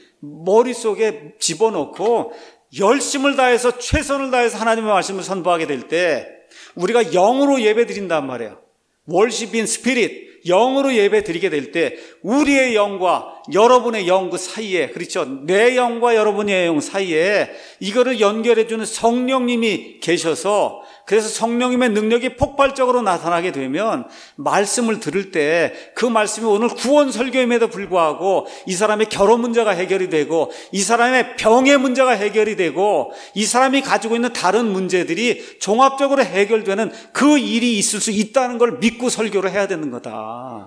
머릿속에 집어넣고 열심을 다해서, 최선을 다해서 하나님의 말씀을 선포하게 될 때 우리가 영으로 예배 드린단 말이에요. Worship in spirit, 영으로 예배 드리게 될 때 우리의 영과 여러분의 영 그 사이에, 그렇죠? 내 영과 여러분의 영 사이에 이거를 연결해 주는 성령님이 계셔서, 그래서 성령님의 능력이 폭발적으로 나타나게 되면 말씀을 들을 때 그 말씀이 오늘 구원 설교임에도 불구하고 이 사람의 결혼 문제가 해결이 되고, 이 사람의 병의 문제가 해결이 되고, 이 사람이 가지고 있는 다른 문제들이 종합적으로 해결되는 그 일이 있을 수 있다는 걸 믿고 설교를 해야 되는 거다.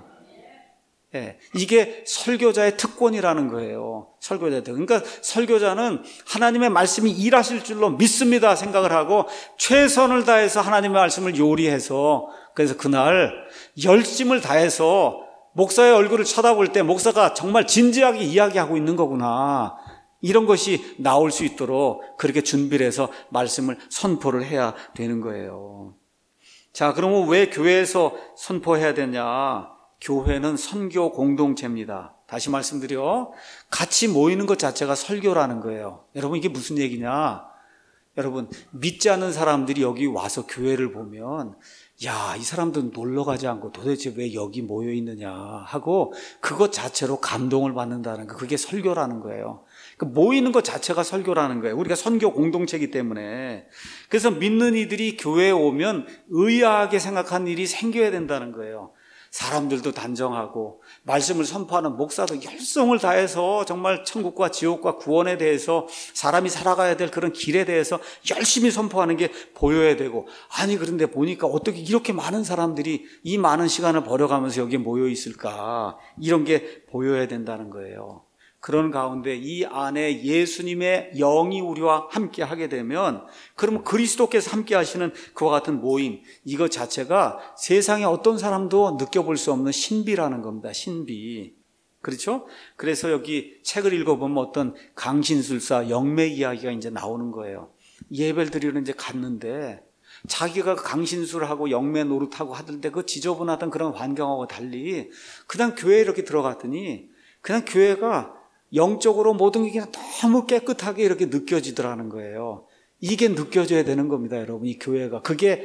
예, 이게 설교자의 특권이라는 거예요. 설교자들. 그러니까 설교자는 하나님의 말씀이 일하실 줄로 믿습니다 생각을 하고 최선을 다해서 하나님의 말씀을 요리해서, 그래서 그날 열심을 다해서 목사의 얼굴을 쳐다볼 때 목사가 정말 진지하게 이야기하고 있는 거구나, 이런 것이 나올 수 있도록 그렇게 준비를 해서 말씀을 선포를 해야 되는 거예요. 자, 그러면 왜 교회에서 선포해야 되냐? 교회는 선교 공동체입니다. 다시 말씀드려, 같이 모이는 것 자체가 설교라는 거예요. 여러분, 이게 무슨 얘기냐? 여러분, 믿지 않는 사람들이 여기 와서 교회를 보면, 야, 이 사람들은 놀러 가지 않고 도대체 왜 여기 모여 있느냐 하고 그것 자체로 감동을 받는다는 거, 그게 설교라는 거예요. 그러니까 모이는 것 자체가 설교라는 거예요. 우리가 선교 공동체이기 때문에. 그래서 믿는 이들이 교회에 오면 의아하게 생각한 일이 생겨야 된다는 거예요. 사람들도 단정하고 말씀을 선포하는 목사도 열성을 다해서 정말 천국과 지옥과 구원에 대해서, 사람이 살아가야 될 그런 길에 대해서 열심히 선포하는 게 보여야 되고, 아니 그런데 보니까 어떻게 이렇게 많은 사람들이 이 많은 시간을 버려가면서 여기에 모여 있을까, 이런 게 보여야 된다는 거예요. 그런 가운데 이 안에 예수님의 영이 우리와 함께 하게 되면, 그러면 그리스도께서 함께 하시는 그와 같은 모임, 이것 자체가 세상에 어떤 사람도 느껴볼 수 없는 신비라는 겁니다. 신비. 그렇죠? 그래서 여기 책을 읽어보면 어떤 강신술사 영매 이야기가 이제 나오는 거예요. 예배를 드리러 이제 갔는데 자기가 강신술하고 영매 노릇하고 하던데 그 지저분하던 그런 환경하고 달리 그냥 교회에 이렇게 들어갔더니 그냥 교회가 영적으로 모든 게 너무 깨끗하게 이렇게 느껴지더라는 거예요. 이게 느껴져야 되는 겁니다, 여러분. 이 교회가.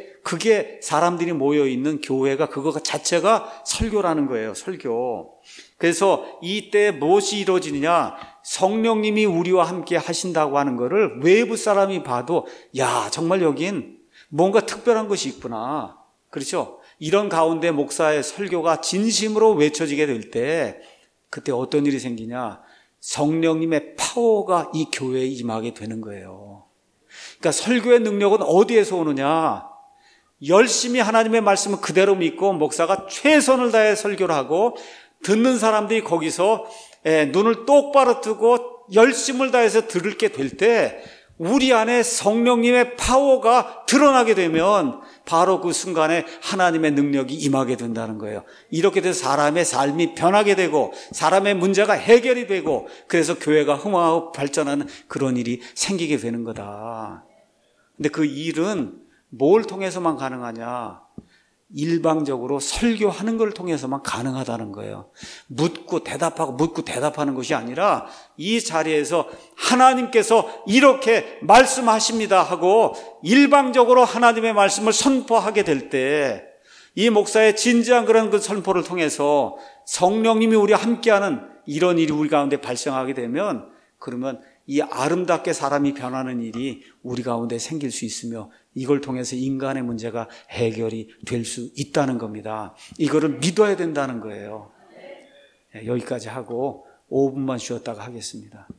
그게 사람들이 모여있는 교회가, 그거 자체가 설교라는 거예요, 설교. 그래서 이때 무엇이 이루어지느냐? 성령님이 우리와 함께 하신다고 하는 거를 외부 사람이 봐도, 야, 정말 여긴 뭔가 특별한 것이 있구나. 그렇죠? 이런 가운데 목사의 설교가 진심으로 외쳐지게 될 때 그때 어떤 일이 생기냐? 성령님의 파워가 이 교회에 임하게 되는 거예요. 그러니까 설교의 능력은 어디에서 오느냐? 열심히 하나님의 말씀을 그대로 믿고 목사가 최선을 다해 설교를 하고 듣는 사람들이 거기서 눈을 똑바로 뜨고 열심을 다해서 들게 될 때 우리 안에 성령님의 파워가 드러나게 되면 바로 그 순간에 하나님의 능력이 임하게 된다는 거예요. 이렇게 돼서 사람의 삶이 변하게 되고 사람의 문제가 해결이 되고 그래서 교회가 흥황하고 발전하는 그런 일이 생기게 되는 거다. 근데 그 일은 뭘 통해서만 가능하냐? 일방적으로 설교하는 걸 통해서만 가능하다는 거예요. 묻고 대답하고 묻고 대답하는 것이 아니라 이 자리에서 하나님께서 이렇게 말씀하십니다 하고 일방적으로 하나님의 말씀을 선포하게 될 때 이 목사의 진지한 그런 그 선포를 통해서 성령님이 우리와 함께하는 이런 일이 우리 가운데 발생하게 되면 그러면 이 아름답게 사람이 변하는 일이 우리 가운데 생길 수 있으며 이걸 통해서 인간의 문제가 해결이 될 수 있다는 겁니다. 이거를 믿어야 된다는 거예요. 여기까지 하고 5분만 쉬었다가 하겠습니다.